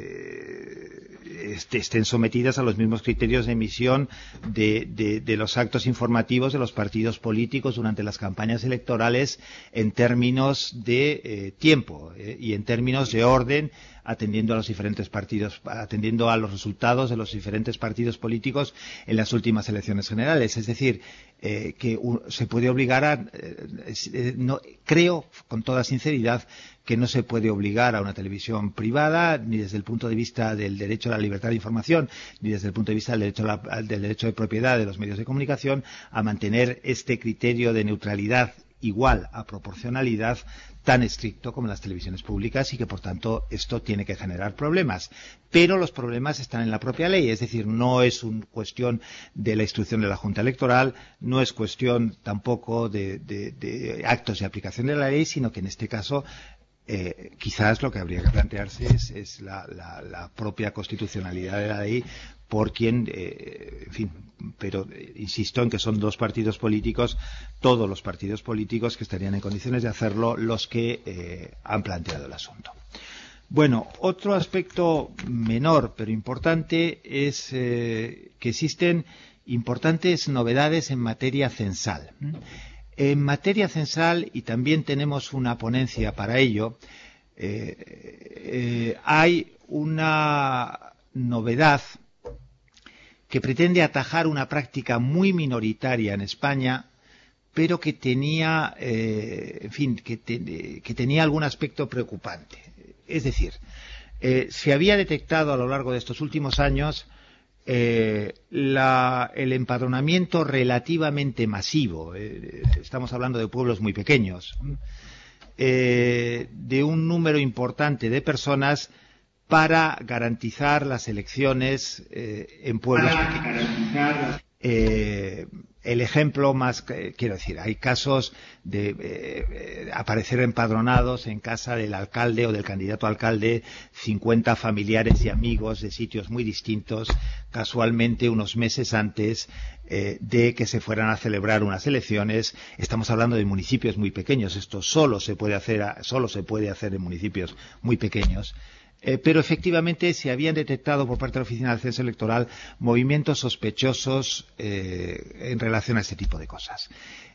eh, estén sometidas a los mismos criterios de emisión de, de, de los actos informativos de los partidos políticos durante las campañas electorales en términos de eh, tiempo eh, y en términos de orden, atendiendo a los diferentes partidos, atendiendo a los resultados de los diferentes partidos políticos en las últimas elecciones generales. Es decir, eh, que un, se puede obligar a, eh, no, creo con toda sinceridad que no se puede obligar a una televisión privada, ni desde el punto de vista del derecho a la libertad de información, ni desde el punto de vista del derecho, a la, del derecho de propiedad de los medios de comunicación, a mantener este criterio de neutralidad igual a proporcionalidad tan estricto como las televisiones públicas, y que por tanto esto tiene que generar problemas. Pero los problemas están en la propia ley, es decir, no es una cuestión de la instrucción de la Junta Electoral, no es cuestión tampoco de, de, de actos de aplicación de la ley, sino que en este caso Eh, quizás lo que habría que plantearse es, es la, la, la propia constitucionalidad de la ley por quien, eh, en fin, pero eh, insisto en que son dos partidos políticos, todos los partidos políticos que estarían en condiciones de hacerlo, los que eh, han planteado el asunto. Bueno, otro aspecto menor pero importante es eh, que existen importantes novedades en materia censal. En materia censal, y también tenemos una ponencia para ello, eh, eh, hay una novedad que pretende atajar una práctica muy minoritaria en España, pero que tenía, eh, en fin, que, te, que tenía algún aspecto preocupante. Es decir, eh, se había detectado a lo largo de estos últimos años Eh, la, el empadronamiento relativamente masivo, eh, estamos hablando de pueblos muy pequeños, eh, de un número importante de personas para garantizar las elecciones eh, en pueblos pequeños. Eh, el ejemplo más, eh, quiero decir, hay casos de eh, aparecer empadronados en casa del alcalde o del candidato a alcalde cincuenta familiares y amigos de sitios muy distintos, casualmente unos meses antes eh, de que se fueran a celebrar unas elecciones. Estamos hablando de municipios muy pequeños, esto solo se puede hacer, solo se puede hacer en municipios muy pequeños. Eh, pero efectivamente se habían detectado por parte de la Oficina del Censo Electoral movimientos sospechosos eh, en relación a este tipo de cosas.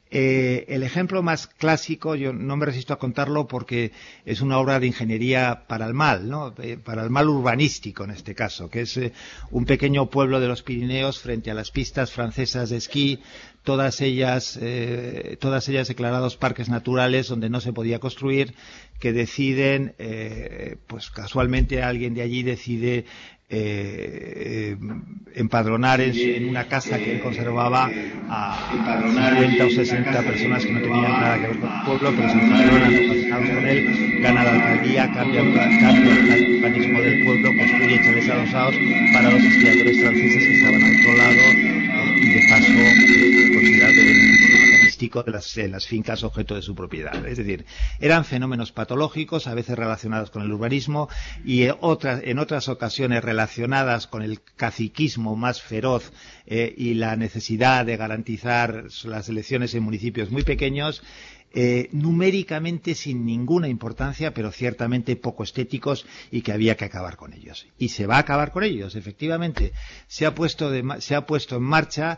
Eh, el ejemplo más clásico, yo no me resisto a contarlo porque es una obra de ingeniería para el mal, ¿no? Eh, para el mal urbanístico en este caso, que es eh, un pequeño pueblo de los Pirineos frente a las pistas francesas de esquí, todas ellas, eh, todas ellas declarados parques naturales donde no se podía construir, que deciden, eh, pues casualmente alguien de allí decide Eh, eh, empadronar en, en una casa que él conservaba a cincuenta o sesenta personas que no tenían nada que ver con el pueblo, pero se empadronan relacionados con él, gana la alcaldía, cambia, cambia el urbanismo del pueblo, construye chales adosados para los esquiadores franceses que estaban al otro lado, eh, y de paso eh, considerable beneficio urbanístico de las, de las fincas objeto de su propiedad. Es decir, eran fenómenos patológicos, a veces relacionados con el urbanismo y eh, otras, en otras ocasiones relacionados relacionadas con el caciquismo más feroz eh, y la necesidad de garantizar las elecciones en municipios muy pequeños, eh, numéricamente sin ninguna importancia, pero ciertamente poco estéticos, y que había que acabar con ellos. Y se va a acabar con ellos, efectivamente. Se ha puesto, de, se ha puesto en marcha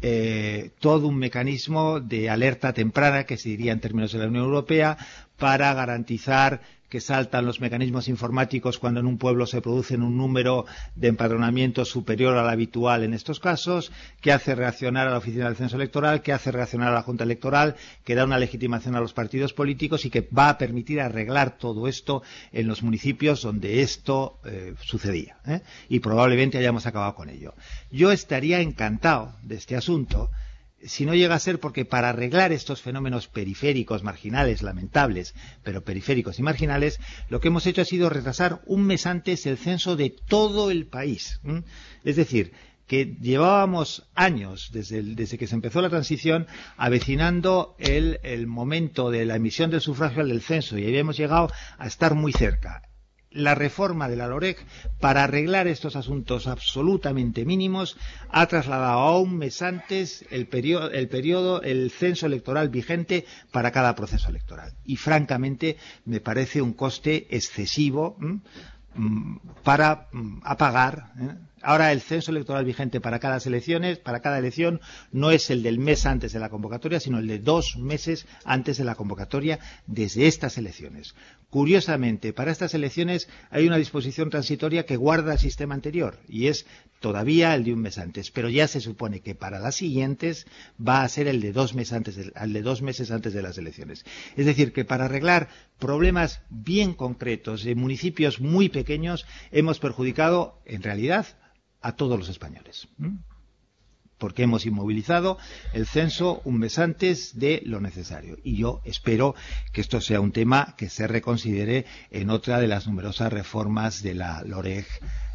eh, todo un mecanismo de alerta temprana, que se diría en términos de la Unión Europea, para garantizar que saltan los mecanismos informáticos cuando en un pueblo se produce un número de empadronamientos superior al habitual en estos casos, que hace reaccionar a la Oficina del Censo Electoral, que hace reaccionar a la Junta Electoral, que da una legitimación a los partidos políticos y que va a permitir arreglar todo esto en los municipios donde esto eh, sucedía, ¿eh? Y probablemente hayamos acabado con ello. Yo estaría encantado de este asunto, si no llega a ser porque para arreglar estos fenómenos periféricos, marginales, lamentables, pero periféricos y marginales, lo que hemos hecho ha sido retrasar un mes antes el censo de todo el país. ¿Mm? Es decir, que llevábamos años, desde, el, desde que se empezó la transición, avecinando el, el momento de la emisión del sufragio al del censo, y habíamos llegado a estar muy cerca. La reforma de la LOREG, para arreglar estos asuntos absolutamente mínimos, ha trasladado a un mes antes el periodo, el periodo, el censo electoral vigente para cada proceso electoral. Y francamente me parece un coste excesivo ¿m? para apagar. ¿eh? Ahora el censo electoral vigente para cada elecciones, para cada elección, no es el del mes antes de la convocatoria, sino el de dos meses antes de la convocatoria desde estas elecciones. Curiosamente, para estas elecciones hay una disposición transitoria que guarda el sistema anterior, y es todavía el de un mes antes, pero ya se supone que para las siguientes va a ser el de dos meses antes de, el de dos meses antes de las elecciones. Es decir, que para arreglar problemas bien concretos de municipios muy pequeños hemos perjudicado, en realidad, a todos los españoles, ¿Mm? porque hemos inmovilizado el censo un mes antes de lo necesario. Y yo espero que esto sea un tema que se reconsidere en otra de las numerosas reformas de la LOREG,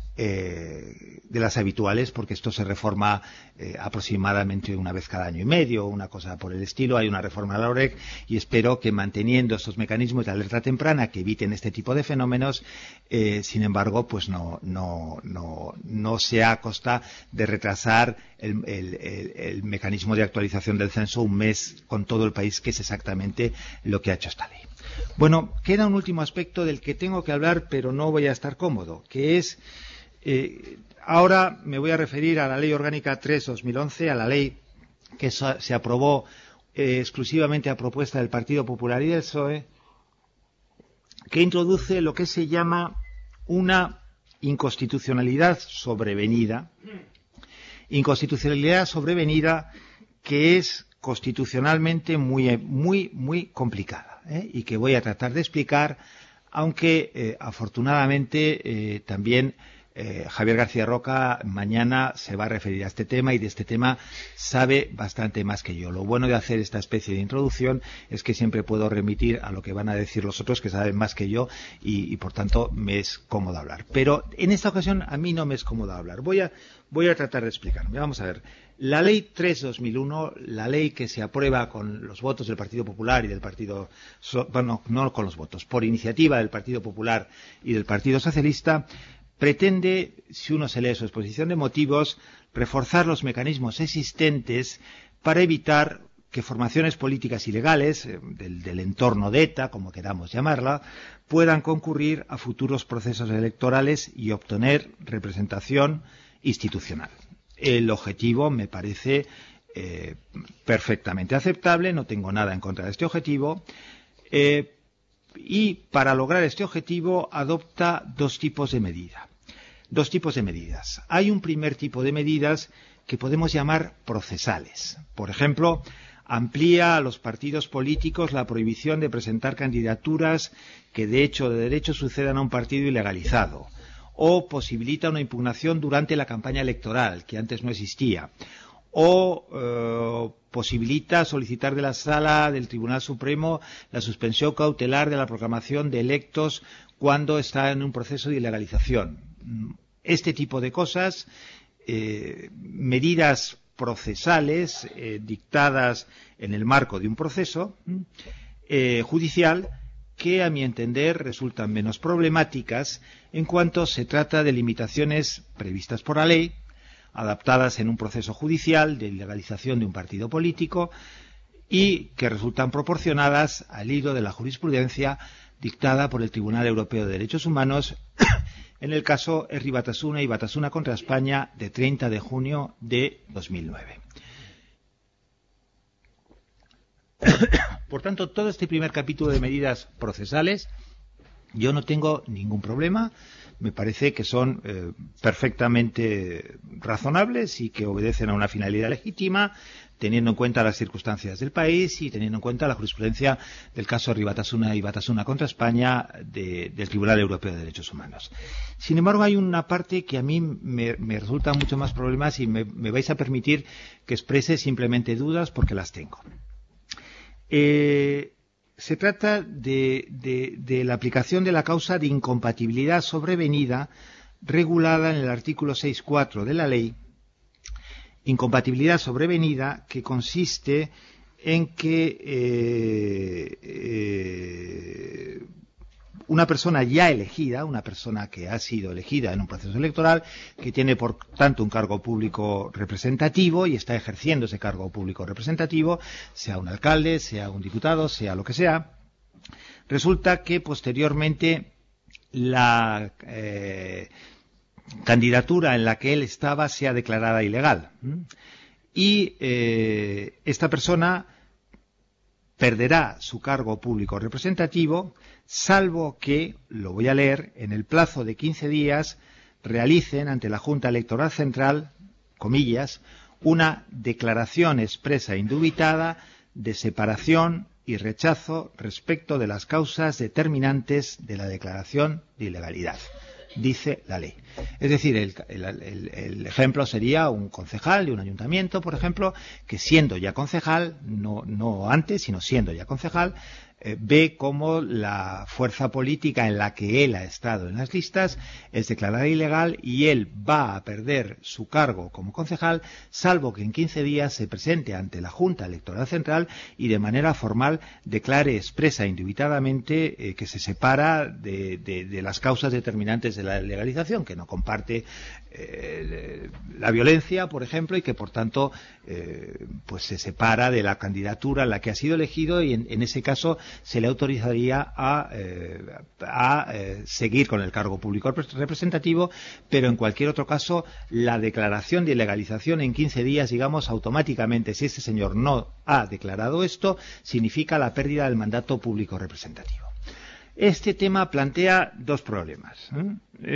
eh, de las habituales, porque esto se reforma eh, aproximadamente una vez cada año y medio, una cosa por el estilo. Hay una reforma de la LOREG y espero que, manteniendo estos mecanismos de alerta temprana que eviten este tipo de fenómenos, eh, sin embargo, pues no, no, no, no sea a costa de retrasar el, el, el, el mecanismo de actualización del censo un mes con todo el país, que es exactamente lo que ha hecho esta ley. Bueno, queda un último aspecto del que tengo que hablar, pero no voy a estar cómodo, que es Eh, ahora me voy a referir a la Ley Orgánica tres barra dos mil once, a la ley que so, se aprobó eh, exclusivamente a propuesta del Partido Popular y del P S O E, que introduce lo que se llama una inconstitucionalidad sobrevenida, inconstitucionalidad sobrevenida que es constitucionalmente muy, muy, muy complicada, ¿eh? y que voy a tratar de explicar, aunque eh, afortunadamente eh, también Eh, Javier García Roca mañana se va a referir a este tema, y de este tema sabe bastante más que yo. Lo bueno de hacer esta especie de introducción es que siempre puedo remitir a lo que van a decir los otros, que saben más que yo, y, y por tanto me es cómodo hablar. Pero en esta ocasión a mí no me es cómodo hablar. Voy a, voy a tratar de explicarme. Vamos a ver. La Ley tres barra dos mil uno, la ley que se aprueba con los votos del Partido Popular y del Partido... So, bueno, no con los votos, por iniciativa del Partido Popular y del Partido Socialista, pretende, si uno se lee su exposición de motivos, reforzar los mecanismos existentes para evitar que formaciones políticas ilegales, eh, del, del entorno de ETA, como queramos llamarla, puedan concurrir a futuros procesos electorales y obtener representación institucional. El objetivo me parece eh, perfectamente aceptable, no tengo nada en contra de este objetivo, eh, y para lograr este objetivo adopta dos tipos de medida. Dos tipos de medidas. Hay un primer tipo de medidas que podemos llamar procesales. Por ejemplo, amplía a los partidos políticos la prohibición de presentar candidaturas que de hecho o de derecho sucedan a un partido ilegalizado, o posibilita una impugnación durante la campaña electoral, que antes no existía, o eh, posibilita solicitar de la Sala del Tribunal Supremo la suspensión cautelar de la proclamación de electos cuando está en un proceso de ilegalización. Este tipo de cosas, eh, medidas procesales eh, dictadas en el marco de un proceso eh, judicial, que a mi entender resultan menos problemáticas en cuanto se trata de limitaciones previstas por la ley, adaptadas en un proceso judicial de ilegalización de un partido político, y que resultan proporcionadas al hilo de la jurisprudencia dictada por el Tribunal Europeo de Derechos Humanos en el caso Herri Batasuna y Batasuna contra España de treinta de junio de dos mil nueve. Por tanto, todo este primer capítulo de medidas procesales yo no tengo ningún problema. Me parece que son eh, perfectamente razonables y que obedecen a una finalidad legítima, teniendo en cuenta las circunstancias del país y teniendo en cuenta la jurisprudencia del caso Herri Batasuna y Batasuna contra España de, del Tribunal Europeo de Derechos Humanos. Sin embargo, hay una parte que a mí me, me resulta mucho más problemas, y me, me vais a permitir que exprese simplemente dudas, porque las tengo. Eh, Se trata de, de, de la aplicación de la causa de incompatibilidad sobrevenida regulada en el artículo seis punto cuatro de la ley, incompatibilidad sobrevenida que consiste en que eh, eh, una persona ya elegida, una persona que ha sido elegida en un proceso electoral, que tiene por tanto un cargo público representativo y está ejerciendo ese cargo público representativo, sea un alcalde, sea un diputado, sea lo que sea, resulta que posteriormente la eh, candidatura en la que él estaba sea declarada ilegal. Y eh, esta persona perderá su cargo público representativo, salvo que, lo voy a leer, en el plazo de quince días realicen ante la Junta Electoral Central, comillas, una declaración expresa e indubitada de separación y rechazo respecto de las causas determinantes de la declaración de ilegalidad, dice la ley. Es decir, el, el, el, el ejemplo sería un concejal de un ayuntamiento, por ejemplo, que siendo ya concejal, no, no antes, sino siendo ya concejal, eh, ve cómo la fuerza política en la que él ha estado en las listas es declarada ilegal y él va a perder su cargo como concejal, salvo que en quince días se presente ante la Junta Electoral Central y de manera formal declare expresa e indubitadamente eh, que se separa de, de, de las causas determinantes de la legalización, que no comparte eh, la violencia, por ejemplo, y que por tanto eh, pues se separa de la candidatura en la que ha sido elegido y en, en ese caso se le autorizaría a, eh, a eh, seguir con el cargo público representativo, pero en cualquier otro caso la declaración de ilegalización en quince días, digamos, automáticamente, si este señor no ha declarado esto, significa la pérdida del mandato público representativo. Este tema plantea dos problemas. ¿eh?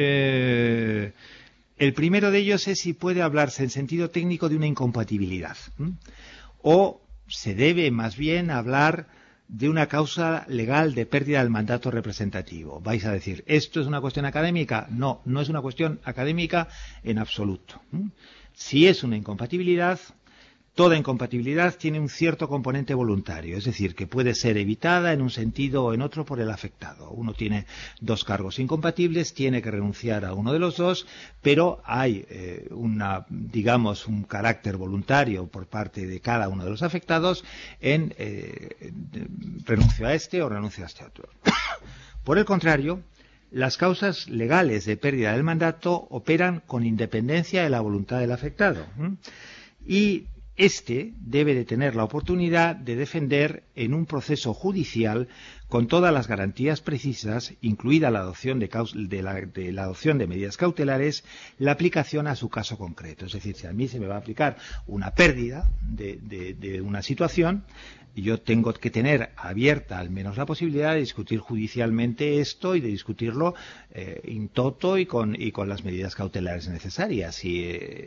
Eh, el primero de ellos es si puede hablarse en sentido técnico de una incompatibilidad, ¿eh? o se debe más bien hablar de una causa legal de pérdida del mandato representativo. Vais a decir, ¿esto es una cuestión académica? No, no es una cuestión académica en absoluto. ¿eh? Si es una incompatibilidad, toda incompatibilidad tiene un cierto componente voluntario, es decir, que puede ser evitada en un sentido o en otro por el afectado. Uno tiene dos cargos incompatibles, tiene que renunciar a uno de los dos, pero hay eh, una, digamos, un carácter voluntario por parte de cada uno de los afectados en eh, renuncio a este o renuncio a este otro. Por el contrario, las causas legales de pérdida del mandato operan con independencia de la voluntad del afectado. ¿eh? Y este debe de tener la oportunidad de defender en un proceso judicial con todas las garantías precisas, incluida la adopción de, de, la, de la adopción de medidas cautelares, la aplicación a su caso concreto. Es decir, si a mí se me va a aplicar una pérdida de, de, de una situación, yo tengo que tener abierta al menos la posibilidad de discutir judicialmente esto y de discutirlo eh, in toto y con, y con las medidas cautelares necesarias. Y,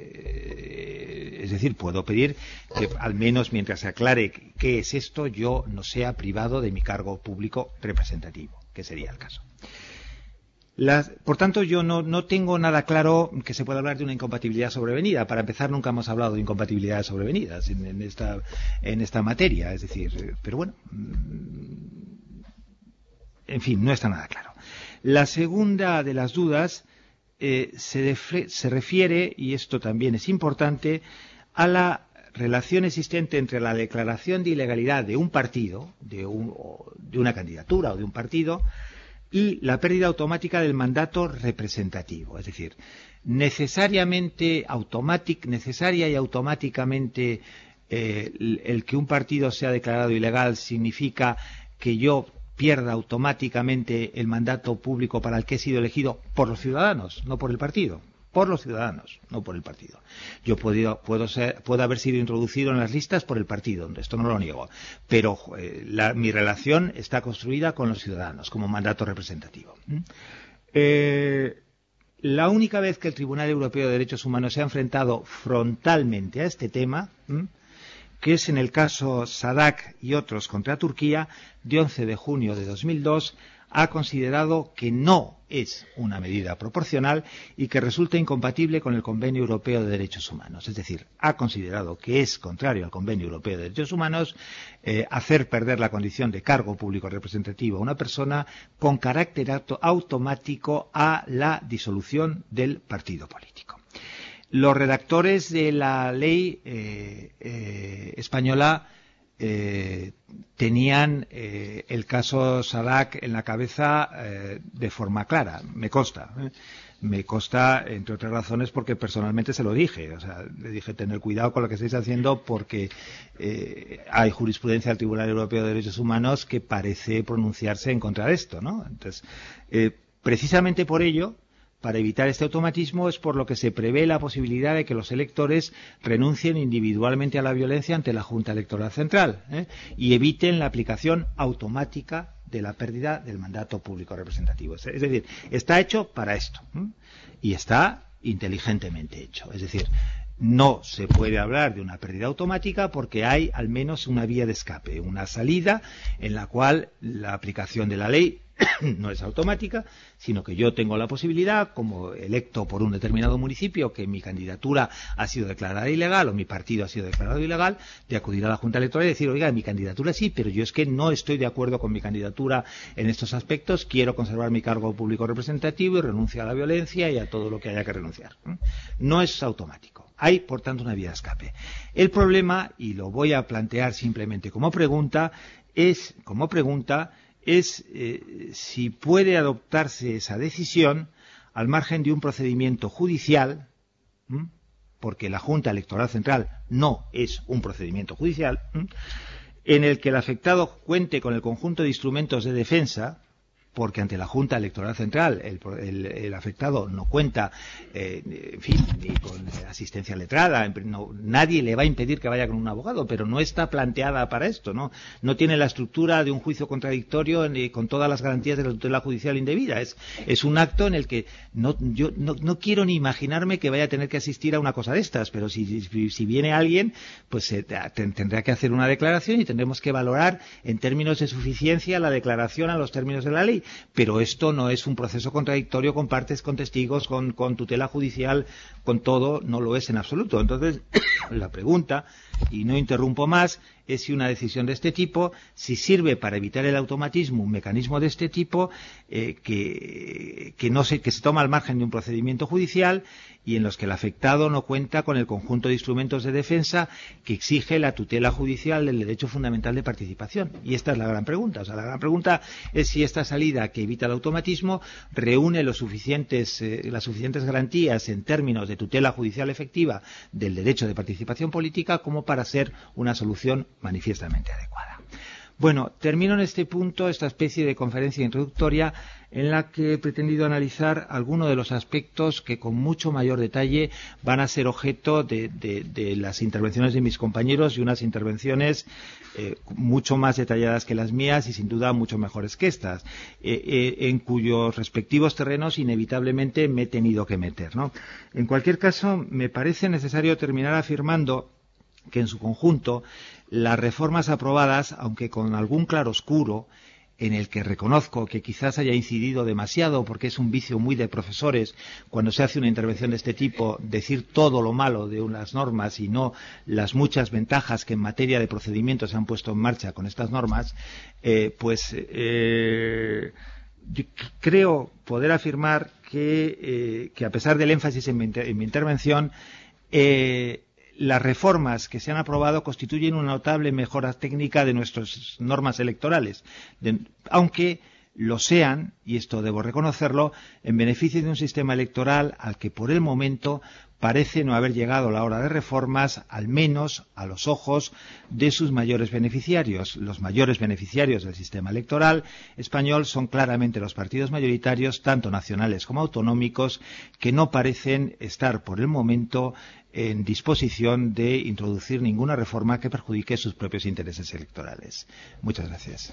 eh, es decir, puedo pedir que al menos mientras se aclare qué es esto, yo no sea privado de mi cargo público representativo, que sería el caso. Las, por tanto, yo no, no tengo nada claro que se pueda hablar de una incompatibilidad sobrevenida. Para empezar, nunca hemos hablado de incompatibilidades sobrevenidas en, en, esta, en esta materia. Es decir, pero bueno, en fin, no está nada claro. La segunda de las dudas eh, se, se refiere, y esto también es importante, a la relación existente entre la declaración de ilegalidad de un partido, de, un, de una candidatura o de un partido, y la pérdida automática del mandato representativo. Es decir, necesariamente automátic, necesaria y automáticamente eh, el, el que un partido sea declarado ilegal significa que yo pierda automáticamente el mandato público para el que he sido elegido por los ciudadanos, no por el partido. Por los ciudadanos, no por el partido. Yo puedo, puedo, ser, puedo haber sido introducido en las listas por el partido, esto no lo niego, pero eh, la, mi relación está construida con los ciudadanos como mandato representativo. Eh, la única vez que el Tribunal Europeo de Derechos Humanos se ha enfrentado frontalmente a este tema, ¿m? que es en el caso Sadak y otros contra Turquía, de once de junio de dos mil dos, ha considerado que no es una medida proporcional y que resulta incompatible con el Convenio Europeo de Derechos Humanos. Es decir, ha considerado que es contrario al Convenio Europeo de Derechos Humanos eh, hacer perder la condición de cargo público representativo a una persona con carácter automático a la disolución del partido político. Los redactores de la ley eh, eh, española eh, tenían eh, el caso Sadac en la cabeza eh, de forma clara, me consta. ¿eh? Me consta, entre otras razones, porque personalmente se lo dije. O sea, le dije, tener cuidado con lo que estáis haciendo porque eh, hay jurisprudencia del Tribunal Europeo de Derechos Humanos que parece pronunciarse en contra de esto, ¿no? Entonces, eh, precisamente por ello, para evitar este automatismo, es por lo que se prevé la posibilidad de que los electores renuncien individualmente a la violencia ante la Junta Electoral Central ¿eh? y eviten la aplicación automática de la pérdida del mandato público representativo. Es decir, está hecho para esto ¿eh? y está inteligentemente hecho. Es decir, no se puede hablar de una pérdida automática porque hay al menos una vía de escape, una salida en la cual la aplicación de la ley no es automática, sino que yo tengo la posibilidad, como electo por un determinado municipio, que mi candidatura ha sido declarada ilegal o mi partido ha sido declarado ilegal, de acudir a la Junta Electoral y decir, oiga, mi candidatura sí, pero yo es que no estoy de acuerdo con mi candidatura en estos aspectos, quiero conservar mi cargo público representativo y renuncio a la violencia y a todo lo que haya que renunciar. No es automático. Hay, por tanto, una vía de escape. El problema, y lo voy a plantear simplemente como pregunta, es, como pregunta, es eh, si puede adoptarse esa decisión al margen de un procedimiento judicial, ¿m? porque la Junta Electoral Central no es un procedimiento judicial, ¿m? en el que el afectado cuente con el conjunto de instrumentos de defensa, porque ante la Junta Electoral Central el, el, el afectado no cuenta, eh, en fin, ni con asistencia letrada, no, nadie le va a impedir que vaya con un abogado, pero no está planteada para esto, ¿no? No tiene la estructura de un juicio contradictorio ni con todas las garantías de la tutela judicial indebida. Es, es un acto en el que no, yo no, no quiero ni imaginarme que vaya a tener que asistir a una cosa de estas, pero si, si, si viene alguien, pues eh, tendrá que hacer una declaración y tendremos que valorar en términos de suficiencia la declaración a los términos de la ley. Pero esto no es un proceso contradictorio con partes, con testigos, con, con tutela judicial, con todo, no lo es en absoluto. Entonces, la pregunta, y no interrumpo más, es si una decisión de este tipo, si sirve para evitar el automatismo, un mecanismo de este tipo, eh, que, que, no se, que se toma al margen de un procedimiento judicial y en los que el afectado no cuenta con el conjunto de instrumentos de defensa que exige la tutela judicial del derecho fundamental de participación. Y esta es la gran pregunta. O sea, la gran pregunta es si esta salida que evita el automatismo reúne los suficientes, eh, las suficientes garantías en términos de tutela judicial efectiva del derecho de participación política como para ser una solución manifiestamente adecuada. Bueno, termino en este punto esta especie de conferencia introductoria en la que he pretendido analizar algunos de los aspectos que con mucho mayor detalle van a ser objeto de, de, de las intervenciones de mis compañeros y unas intervenciones eh, mucho más detalladas que las mías y sin duda mucho mejores que estas, eh, eh, en cuyos respectivos terrenos inevitablemente me he tenido que meter, ¿no? En cualquier caso, me parece necesario terminar afirmando que en su conjunto las reformas aprobadas, aunque con algún claroscuro, en el que reconozco que quizás haya incidido demasiado, porque es un vicio muy de profesores, cuando se hace una intervención de este tipo, decir todo lo malo de unas normas y no las muchas ventajas que en materia de procedimientos se han puesto en marcha con estas normas, eh, pues eh, yo creo poder afirmar que, eh, que a pesar del énfasis en mi, en mi intervención, eh, las reformas que se han aprobado constituyen una notable mejora técnica de nuestras normas electorales, de, aunque lo sean, y esto debo reconocerlo, en beneficio de un sistema electoral al que por el momento parece no haber llegado la hora de reformas, al menos a los ojos de sus mayores beneficiarios. Los mayores beneficiarios del sistema electoral español son claramente los partidos mayoritarios, tanto nacionales como autonómicos, que no parecen estar por el momento en disposición de introducir ninguna reforma que perjudique sus propios intereses electorales. Muchas gracias.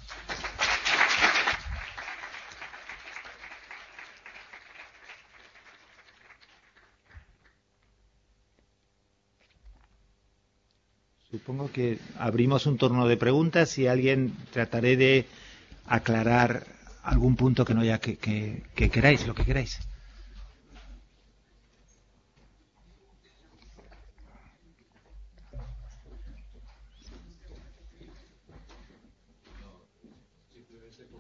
Supongo que abrimos un turno de preguntas y alguien trataré de aclarar algún punto que no haya que, que, que queráis, lo que queráis.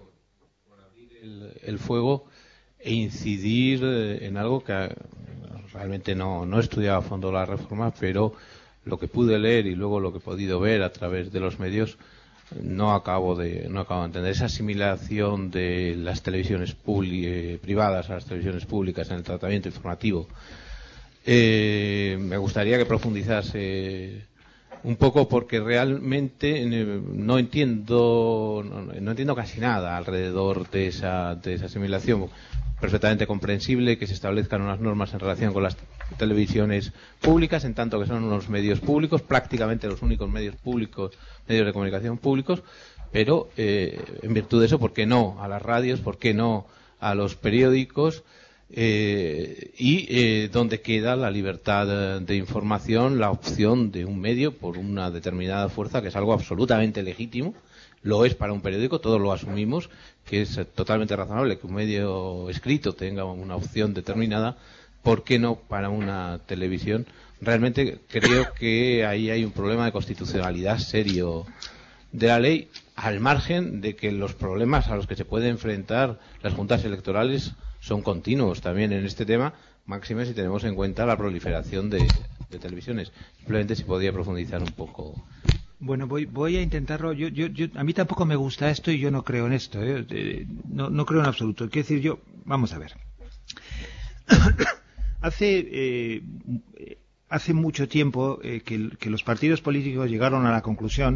El, el fuego e incidir en algo que realmente no, no he estudiado a fondo la reforma, pero lo que pude leer y luego lo que he podido ver a través de los medios, no acabo de no acabo de entender esa asimilación de las televisiones publi- privadas a las televisiones públicas en el tratamiento informativo. Eh, me gustaría que profundizase un poco, porque realmente no entiendo no, no entiendo casi nada alrededor de esa de esa asimilación. Perfectamente comprensible que se establezcan unas normas en relación con las televisiones públicas, en tanto que son unos medios públicos, prácticamente los únicos medios públicos, medios de comunicación públicos, pero eh, en virtud de eso, ¿por qué no a las radios? ¿Por qué no a los periódicos? Eh, y eh, donde queda la libertad de información, la opción de un medio por una determinada fuerza, que es algo absolutamente legítimo. Lo es para un periódico, todos lo asumimos, que es totalmente razonable que un medio escrito tenga una opción determinada. ¿Por qué no para una televisión? Realmente creo que ahí hay un problema de constitucionalidad serio de la ley, al margen de que los problemas a los que se pueden enfrentar las juntas electorales son continuos también en este tema, máxime si tenemos en cuenta la proliferación de, de televisiones. Simplemente si podía profundizar un poco. Bueno, voy, voy a intentarlo. Yo, yo, yo, a mí tampoco me gusta esto y yo no creo en esto. ¿eh? Eh, no, no creo en absoluto. Quiero decir, yo, vamos a ver. hace, eh, hace mucho tiempo eh, que, que los partidos políticos llegaron a la conclusión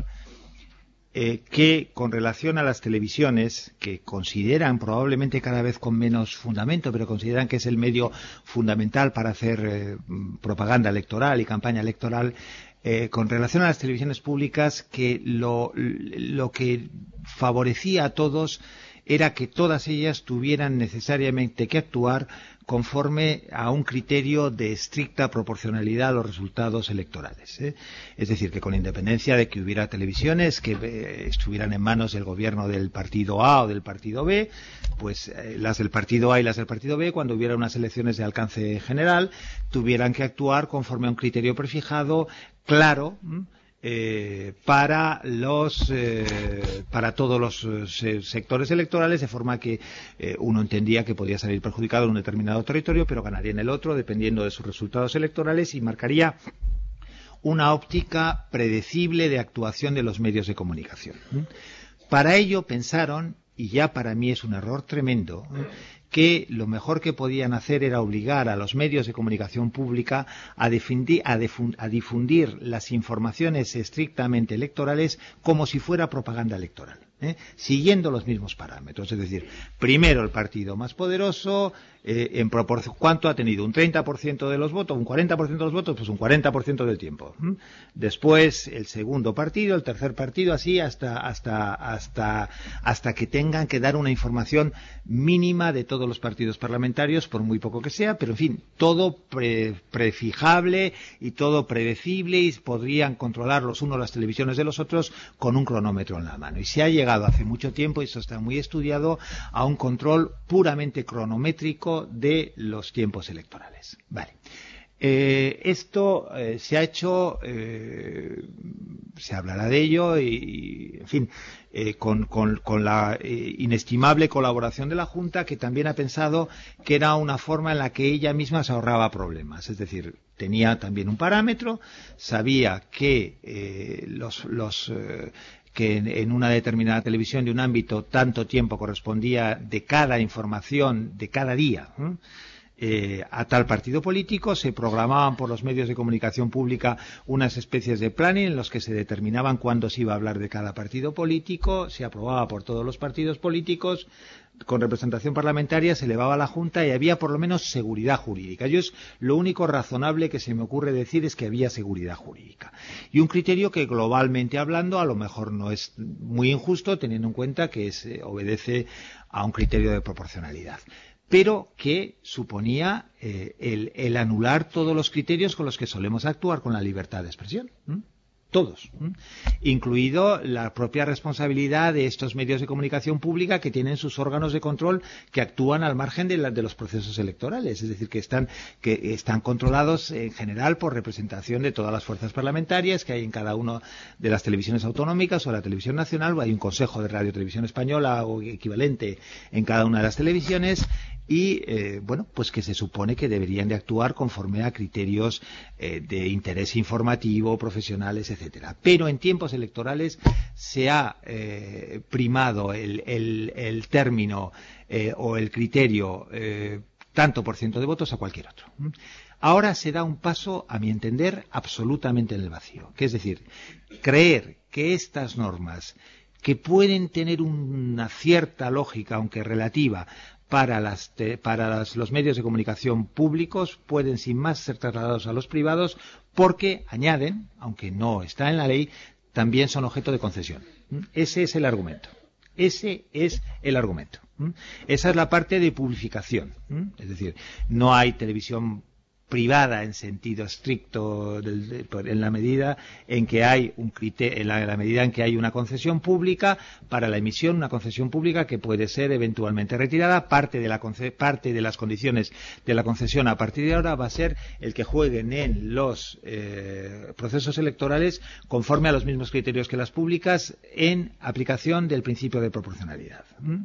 eh, que con relación a las televisiones, que consideran probablemente cada vez con menos fundamento, pero consideran que es el medio fundamental para hacer eh, propaganda electoral y campaña electoral, Eh, con relación a las televisiones públicas, que lo, lo que favorecía a todos era que todas ellas tuvieran necesariamente que actuar conforme a un criterio de estricta proporcionalidad a los resultados electorales. ¿eh? Es decir, que con independencia de que hubiera televisiones que eh, estuvieran en manos del gobierno del partido A o del partido B, pues eh, las del partido A y las del partido B, cuando hubiera unas elecciones de alcance general, tuvieran que actuar conforme a un criterio prefijado, claro, eh, para los eh, para todos los eh, sectores electorales, de forma que eh, uno entendía que podía salir perjudicado en un determinado territorio, pero ganaría en el otro, dependiendo de sus resultados electorales, y marcaría una óptica predecible de actuación de los medios de comunicación. Para ello pensaron, y ya para mí es un error tremendo, que lo mejor que podían hacer era obligar a los medios de comunicación pública a difundir, a difundir, a difundir las informaciones estrictamente electorales como si fuera propaganda electoral, ¿eh? siguiendo los mismos parámetros. Es decir, primero el partido más poderoso, eh, en proporción, ¿cuánto ha tenido? ¿Un treinta por ciento de los votos? ¿Un cuarenta por ciento de los votos? Pues un cuarenta por ciento del tiempo. ¿eh? Después el segundo partido, el tercer partido, así hasta, hasta, hasta, hasta que tengan que dar una información mínima de todos los partidos parlamentarios, por muy poco que sea, pero en fin, todo pre, prefijable y todo predecible, y podrían controlar los unos las televisiones de los otros con un cronómetro en la mano. Y se ha llegado hace mucho tiempo, y eso está muy estudiado, a un control puramente cronométrico de los tiempos electorales. Vale. Eh, esto eh, se ha hecho, eh, se hablará de ello y, y en fin, eh, con, con, con la eh, inestimable colaboración de la Junta, que también ha pensado que era una forma en la que ella misma se ahorraba problemas. Es decir, tenía también un parámetro, sabía que eh, los, los eh, que en, en una determinada televisión de un ámbito tanto tiempo correspondía de cada información de cada día, ¿eh? Eh, a tal partido político. Se programaban por los medios de comunicación pública unas especies de planning en los que se determinaban cuándo se iba a hablar de cada partido político, se aprobaba por todos los partidos políticos, con representación parlamentaria, se elevaba a la Junta y había por lo menos seguridad jurídica. Yo es lo único razonable que se me ocurre decir, es que había seguridad jurídica. Y un criterio que, globalmente hablando, a lo mejor no es muy injusto, teniendo en cuenta que es, eh, obedece a un criterio de proporcionalidad, pero que suponía eh, el, el anular todos los criterios con los que solemos actuar con la libertad de expresión. ¿Mm? Todos, ¿eh? Incluido la propia responsabilidad de estos medios de comunicación pública, que tienen sus órganos de control que actúan al margen de, la, de los procesos electorales, es decir, que están, que están controlados en general por representación de todas las fuerzas parlamentarias que hay en cada una de las televisiones autonómicas o la televisión nacional. Hay un consejo de radio televisión española o equivalente en cada una de las televisiones, y eh, bueno, pues que se supone que deberían de actuar conforme a criterios eh, de interés informativo, profesionales, etcétera. Pero en tiempos electorales se ha eh, primado el, el, el término eh, o el criterio eh, tanto por ciento de votos a cualquier otro. Ahora se da un paso, a mi entender, absolutamente en el vacío, que es decir, creer que estas normas, que pueden tener una cierta lógica, aunque relativa, para, las, para las, los medios de comunicación públicos, pueden sin más ser trasladados a los privados, porque añaden, aunque no está en la ley, también son objeto de concesión. Ese es el argumento. Ese es el argumento. Esa es la parte de publificación. Es decir, no hay televisión privada en sentido estricto en la medida en que hay un criterio, en la, en la medida en que hay una concesión pública para la emisión, una concesión pública que puede ser eventualmente retirada. Parte de la parte de las condiciones de la concesión a partir de ahora va a ser el que jueguen en los eh, procesos electorales conforme a los mismos criterios que las públicas, en aplicación del principio de proporcionalidad. ¿Mm?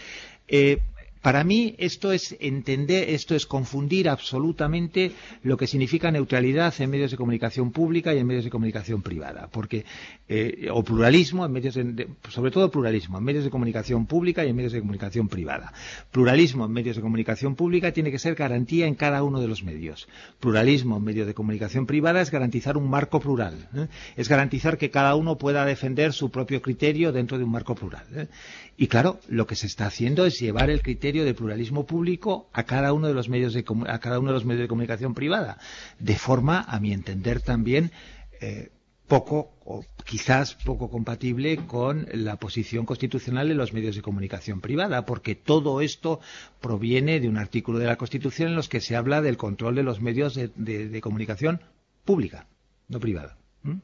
Eh, Para mí esto es entender, esto es confundir absolutamente lo que significa neutralidad en medios de comunicación pública y en medios de comunicación privada, porque eh, o pluralismo en medios de, de, sobre todo pluralismo en medios de comunicación pública y en medios de comunicación privada. Pluralismo en medios de comunicación pública tiene que ser garantía en cada uno de los medios. Pluralismo en medios de comunicación privada es garantizar un marco plural, ¿eh? Es garantizar que cada uno pueda defender su propio criterio dentro de un marco plural, ¿eh? Y claro, lo que se está haciendo es llevar el criterio de pluralismo público a cada uno de los medios de a cada uno de los medios de comunicación privada, de forma, a mi entender, también eh, poco o quizás poco compatible con la posición constitucional de los medios de comunicación privada, porque todo esto proviene de un artículo de la Constitución en los que se habla del control de los medios de, de, de comunicación pública, no privada. ¿Mm?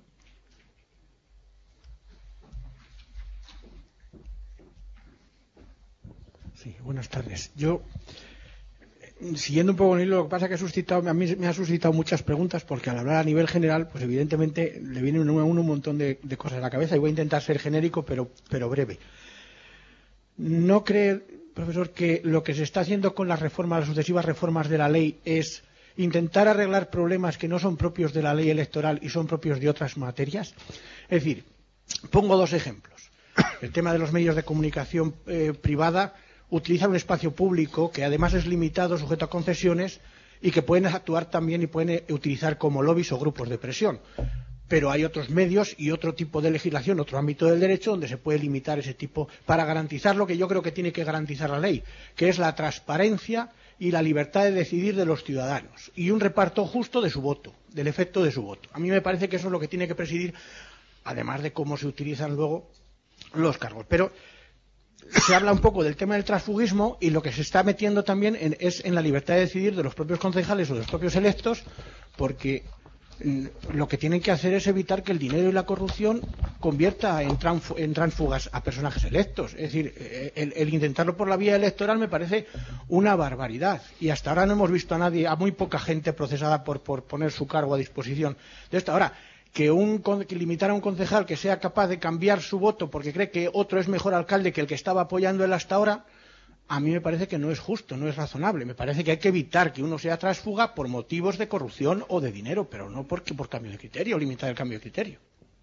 Sí, buenas tardes. Yo, siguiendo un poco el hilo, lo que pasa es que ha suscitado, a mí me ha suscitado muchas preguntas, porque al hablar a nivel general, pues evidentemente le vienen a uno un montón de, de cosas a la cabeza, y voy a intentar ser genérico, pero, pero breve. ¿No cree, profesor, que lo que se está haciendo con las reformas, las sucesivas reformas de la ley, es intentar arreglar problemas que no son propios de la ley electoral y son propios de otras materias? Es decir, pongo dos ejemplos. El tema de los medios de comunicación eh, privada utilizan un espacio público que además es limitado, sujeto a concesiones, y que pueden actuar también y pueden utilizar como lobbies o grupos de presión. Pero hay otros medios y otro tipo de legislación, otro ámbito del derecho donde se puede limitar ese tipo para garantizar lo que yo creo que tiene que garantizar la ley, que es la transparencia y la libertad de decidir de los ciudadanos y un reparto justo de su voto, del efecto de su voto. A mí me parece que eso es lo que tiene que presidir, además de cómo se utilizan luego los cargos. Pero se habla un poco del tema del transfugismo, y lo que se está metiendo también en, es en la libertad de decidir de los propios concejales o de los propios electos, porque mm, lo que tienen que hacer es evitar que el dinero y la corrupción convierta en, transf en transfugas a personajes electos. Es decir, el, el intentarlo por la vía electoral me parece una barbaridad, y hasta ahora no hemos visto a nadie, a muy poca gente procesada por, por poner su cargo a disposición de esto. Ahora, que, un, que limitar a un concejal que sea capaz de cambiar su voto porque cree que otro es mejor alcalde que el que estaba apoyando él hasta ahora, a mí me parece que no es justo, no es razonable. Me parece que hay que evitar que uno sea transfuga por motivos de corrupción o de dinero, pero no porque por cambio de criterio, limitar el cambio de criterio.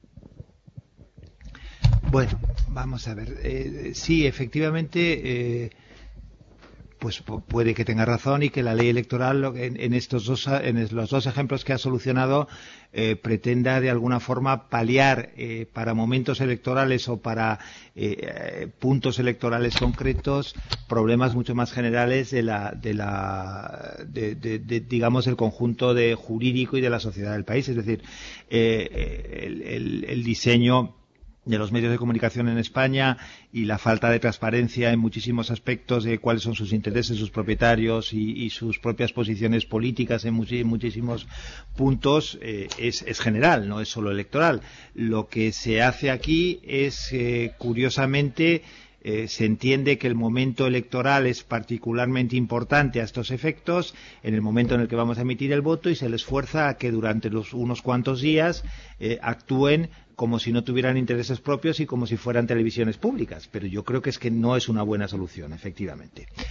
Bueno, vamos a ver. Eh, sí, efectivamente, eh, pues puede que tenga razón, y que la ley electoral en, en estos dos, en los dos ejemplos que ha solucionado eh, pretenda de alguna forma paliar eh, para momentos electorales o para eh, puntos electorales concretos problemas mucho más generales de la, de la, de, de, de, digamos, el conjunto de jurídico y de la sociedad del país. Es decir, eh, el, el, el diseño de los medios de comunicación en España y la falta de transparencia en muchísimos aspectos de cuáles son sus intereses, sus propietarios y, y sus propias posiciones políticas en, much, en muchísimos puntos eh, es, es general, no es solo electoral. Lo que se hace aquí es, eh, curiosamente, Eh, se entiende que el momento electoral es particularmente importante a estos efectos, en el momento en el que vamos a emitir el voto, y se les fuerza a que durante los unos cuantos días eh, actúen como si no tuvieran intereses propios y como si fueran televisiones públicas. Pero yo creo que es que no es una buena solución, efectivamente.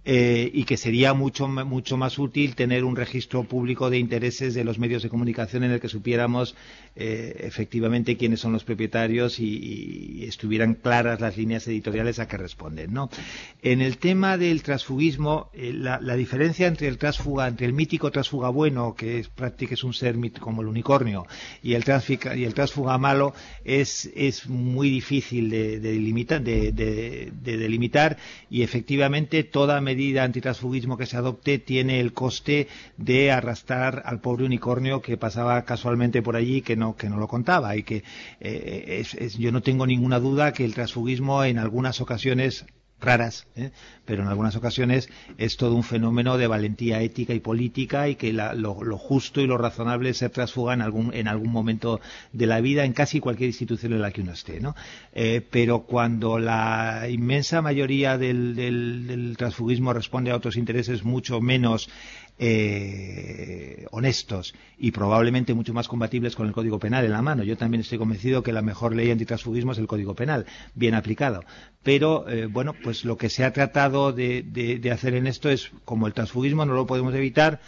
eh, y que sería mucho, mucho más útil tener un registro público de intereses de los medios de comunicación en el que supiéramos eh, efectivamente quiénes son los propietarios y, y estuvieran claras las líneas editoriales a que responden, ¿no? En el tema del transfugismo, eh, la, la diferencia entre el transfuga, entre el mítico transfuga bueno, que es prácticamente es un ser como el unicornio, y el, transfica, y el transfuga malo es, es muy difícil de, de, delimitar, de, de, de delimitar, y efectivamente toda medida antitransfugismo que se adopte tiene el coste de arrastrar al pobre unicornio que pasaba casualmente por allí, que no, que no lo contaba, y que eh, es, es, yo no tengo ninguna duda que el transfugismo en algunas ocasiones raras, ¿eh? pero en algunas ocasiones es todo un fenómeno de valentía ética y política, y que la, lo, lo justo y lo razonable es ser transfuga en algún, en algún momento de la vida en casi cualquier institución en la que uno esté, ¿no? Eh, pero cuando la inmensa mayoría del, del, del transfugismo responde a otros intereses mucho menos Eh, honestos y probablemente mucho más compatibles con el Código Penal en la mano. Yo también estoy convencido que la mejor ley antitransfugismo es el Código Penal, bien aplicado. Pero, eh, bueno, pues lo que se ha tratado de, de, de hacer en esto es, como el transfugismo no lo podemos evitar,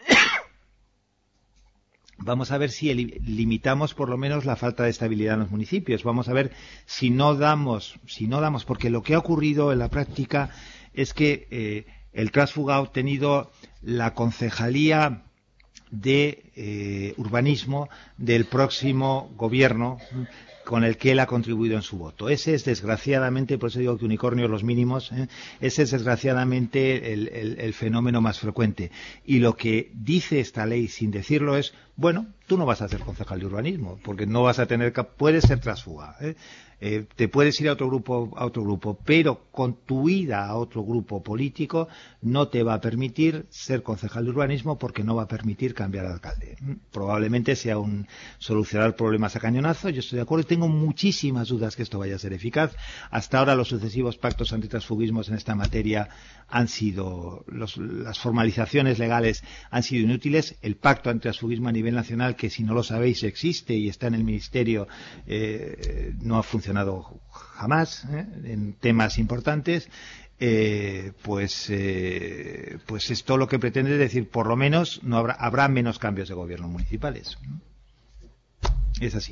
vamos a ver si el, limitamos por lo menos la falta de estabilidad en los municipios. Vamos a ver si no damos, si no damos, porque lo que ha ocurrido en la práctica es que eh, el transfuga ha obtenido la concejalía de eh, urbanismo del próximo gobierno con el que él ha contribuido en su voto. Ese es desgraciadamente, por eso digo que unicornios los mínimos, ¿eh? ese es desgraciadamente el, el, el fenómeno más frecuente. Y lo que dice esta ley sin decirlo es, bueno, tú no vas a ser concejal de urbanismo, porque no vas a tener, puedes ser transfuga, ¿eh? Eh, te puedes ir a otro grupo, a otro grupo, pero con tu ida a otro grupo político no te va a permitir ser concejal de urbanismo, porque no va a permitir cambiar de alcalde. Probablemente sea un solucionar problemas a cañonazo, yo estoy de acuerdo, y tengo muchísimas dudas que esto vaya a ser eficaz. Hasta ahora los sucesivos pactos antitransfugismos en esta materia han sido, los, las formalizaciones legales han sido inútiles. El pacto antitransfugismo a nivel nacional, que si no lo sabéis existe y está en el Ministerio, eh, no ha funcionado jamás, ¿eh? en temas importantes. Eh, pues eh, pues esto lo que pretende decir, por lo menos no habrá, habrá menos cambios de gobierno municipales. Es así.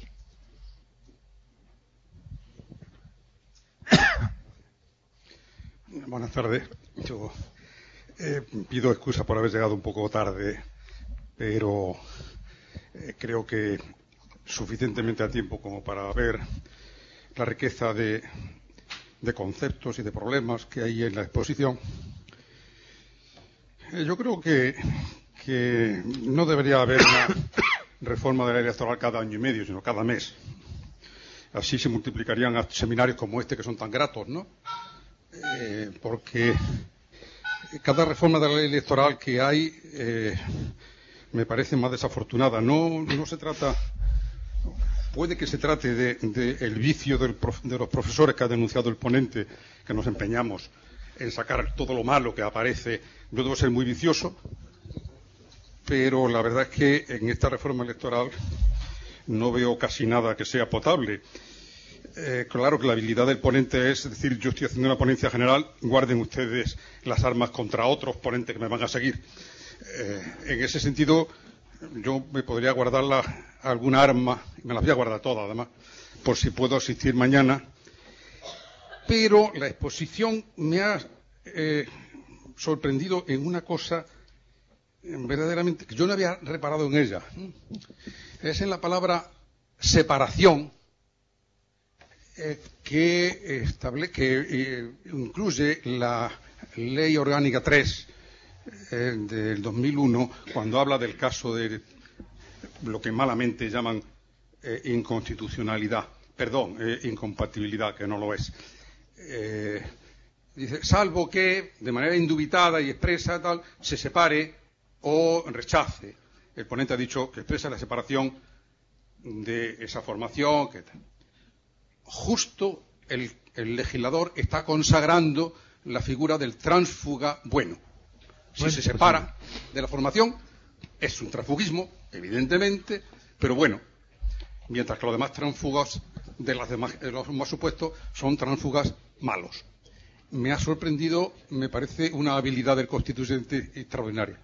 Buenas tardes. Yo eh, pido excusa por haber llegado un poco tarde, pero eh, creo que suficientemente a tiempo como para ver la riqueza de, de conceptos y de problemas que hay en la exposición. Eh, yo creo que, que no debería haber una reforma de la ley electoral cada año y medio, sino cada mes. Así se multiplicarían seminarios como este, que son tan gratos, ¿no? Eh, porque cada reforma de la ley electoral que hay eh, me parece más desafortunada. No, no se trata... Puede que se trate de, de el vicio del prof, de los profesores que ha denunciado el ponente, que nos empeñamos en sacar todo lo malo que aparece. Yo debo ser muy vicioso, pero la verdad es que en esta reforma electoral no veo casi nada que sea potable. Eh, claro que la habilidad del ponente es decir, yo estoy haciendo una ponencia general, guarden ustedes las armas contra otros ponentes que me van a seguir. Eh, en ese sentido, yo me podría guardar la, alguna arma, y me las voy a guardar todas además, por si puedo asistir mañana, pero la exposición me ha eh, sorprendido en una cosa eh, verdaderamente que yo no había reparado en ella. Es en la palabra separación, eh, que, estable, que eh, incluye la Ley Orgánica tres eh, del dos mil uno, cuando habla del caso de lo que malamente llaman eh, inconstitucionalidad, perdón, eh, incompatibilidad, que no lo es. Eh, dice, salvo que de manera indubitada y expresa tal, se separe o rechace. El ponente ha dicho que expresa la separación de esa formación. Que tal. Justo el, el legislador está consagrando la figura del tránsfuga bueno. Si bueno, se separa pues sí. de la formación, es un transfugismo, evidentemente, pero bueno, mientras que los demás tránsfugas de, las demás, de los demás supuestos son tránsfugas malos. me ha sorprendido, me parece una habilidad del constituyente extraordinaria.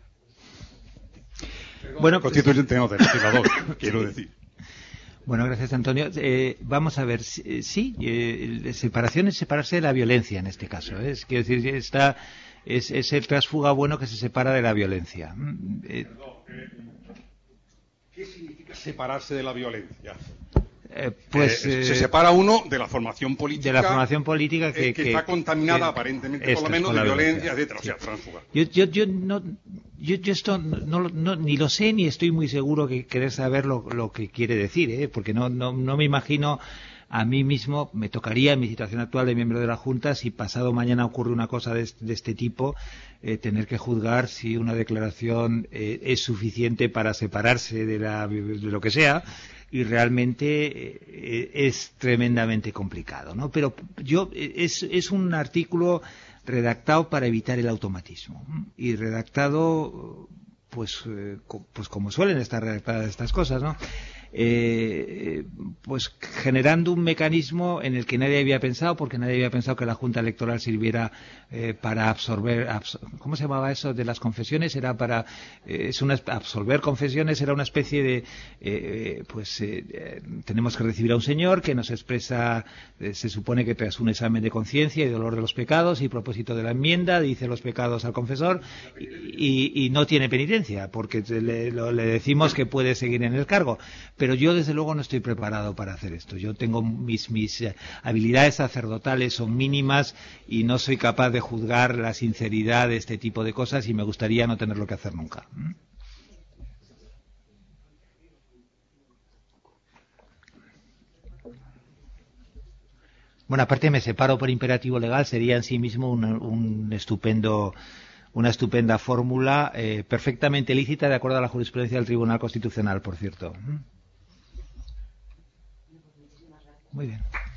Bueno, constituyente no, del legislador, quiero decir. Bueno, gracias, Antonio. Eh, vamos a ver, sí, eh, separación es separarse de la violencia en este caso. ¿eh? Es, quiero decir, está, es, es el transfuga bueno que se separa de la violencia. Eh, ¿Qué significa separarse de la violencia? Eh, pues eh, eh, se separa uno de la formación política, de la formación política que, eh, que, que está contaminada que, aparentemente por lo menos de violencia, etcétera, sí. O sea, tránsfuga. Yo, yo, yo no, yo, yo esto no, no, ni lo sé ni estoy muy seguro que querer saber lo, lo que quiere decir, ¿eh? Porque no, no, no me imagino a mí mismo, me tocaría en mi situación actual de miembro de la Junta, si pasado mañana ocurre una cosa de este, de este tipo, eh, tener que juzgar si una declaración eh, es suficiente para separarse de, la, de lo que sea. Y realmente eh, es tremendamente complicado, ¿no? Pero yo es, es un artículo redactado para evitar el automatismo y redactado pues eh, co, pues como suelen estar redactadas estas cosas, ¿no? Eh, pues generando un mecanismo en el que nadie había pensado, porque nadie había pensado que la Junta Electoral sirviera eh, para absorber, absor ¿cómo se llamaba eso de las confesiones? Era para eh, es una absorber confesiones, era una especie de eh, pues eh, tenemos que recibir a un señor que nos expresa, eh, se supone que tras un examen de conciencia y dolor de los pecados y propósito de la enmienda dice los pecados al confesor y, y, y no tiene penitencia porque le, lo, le decimos que puede seguir en el cargo. Pero yo, desde luego, no estoy preparado para hacer esto. Yo tengo mis, mis eh, habilidades sacerdotales son mínimas y no soy capaz de juzgar la sinceridad de este tipo de cosas y me gustaría no tenerlo que hacer nunca. Bueno, aparte me separo por imperativo legal, sería en sí mismo un, un estupendo... una estupenda fórmula eh, perfectamente lícita de acuerdo a la jurisprudencia del Tribunal Constitucional, por cierto. Muy bien.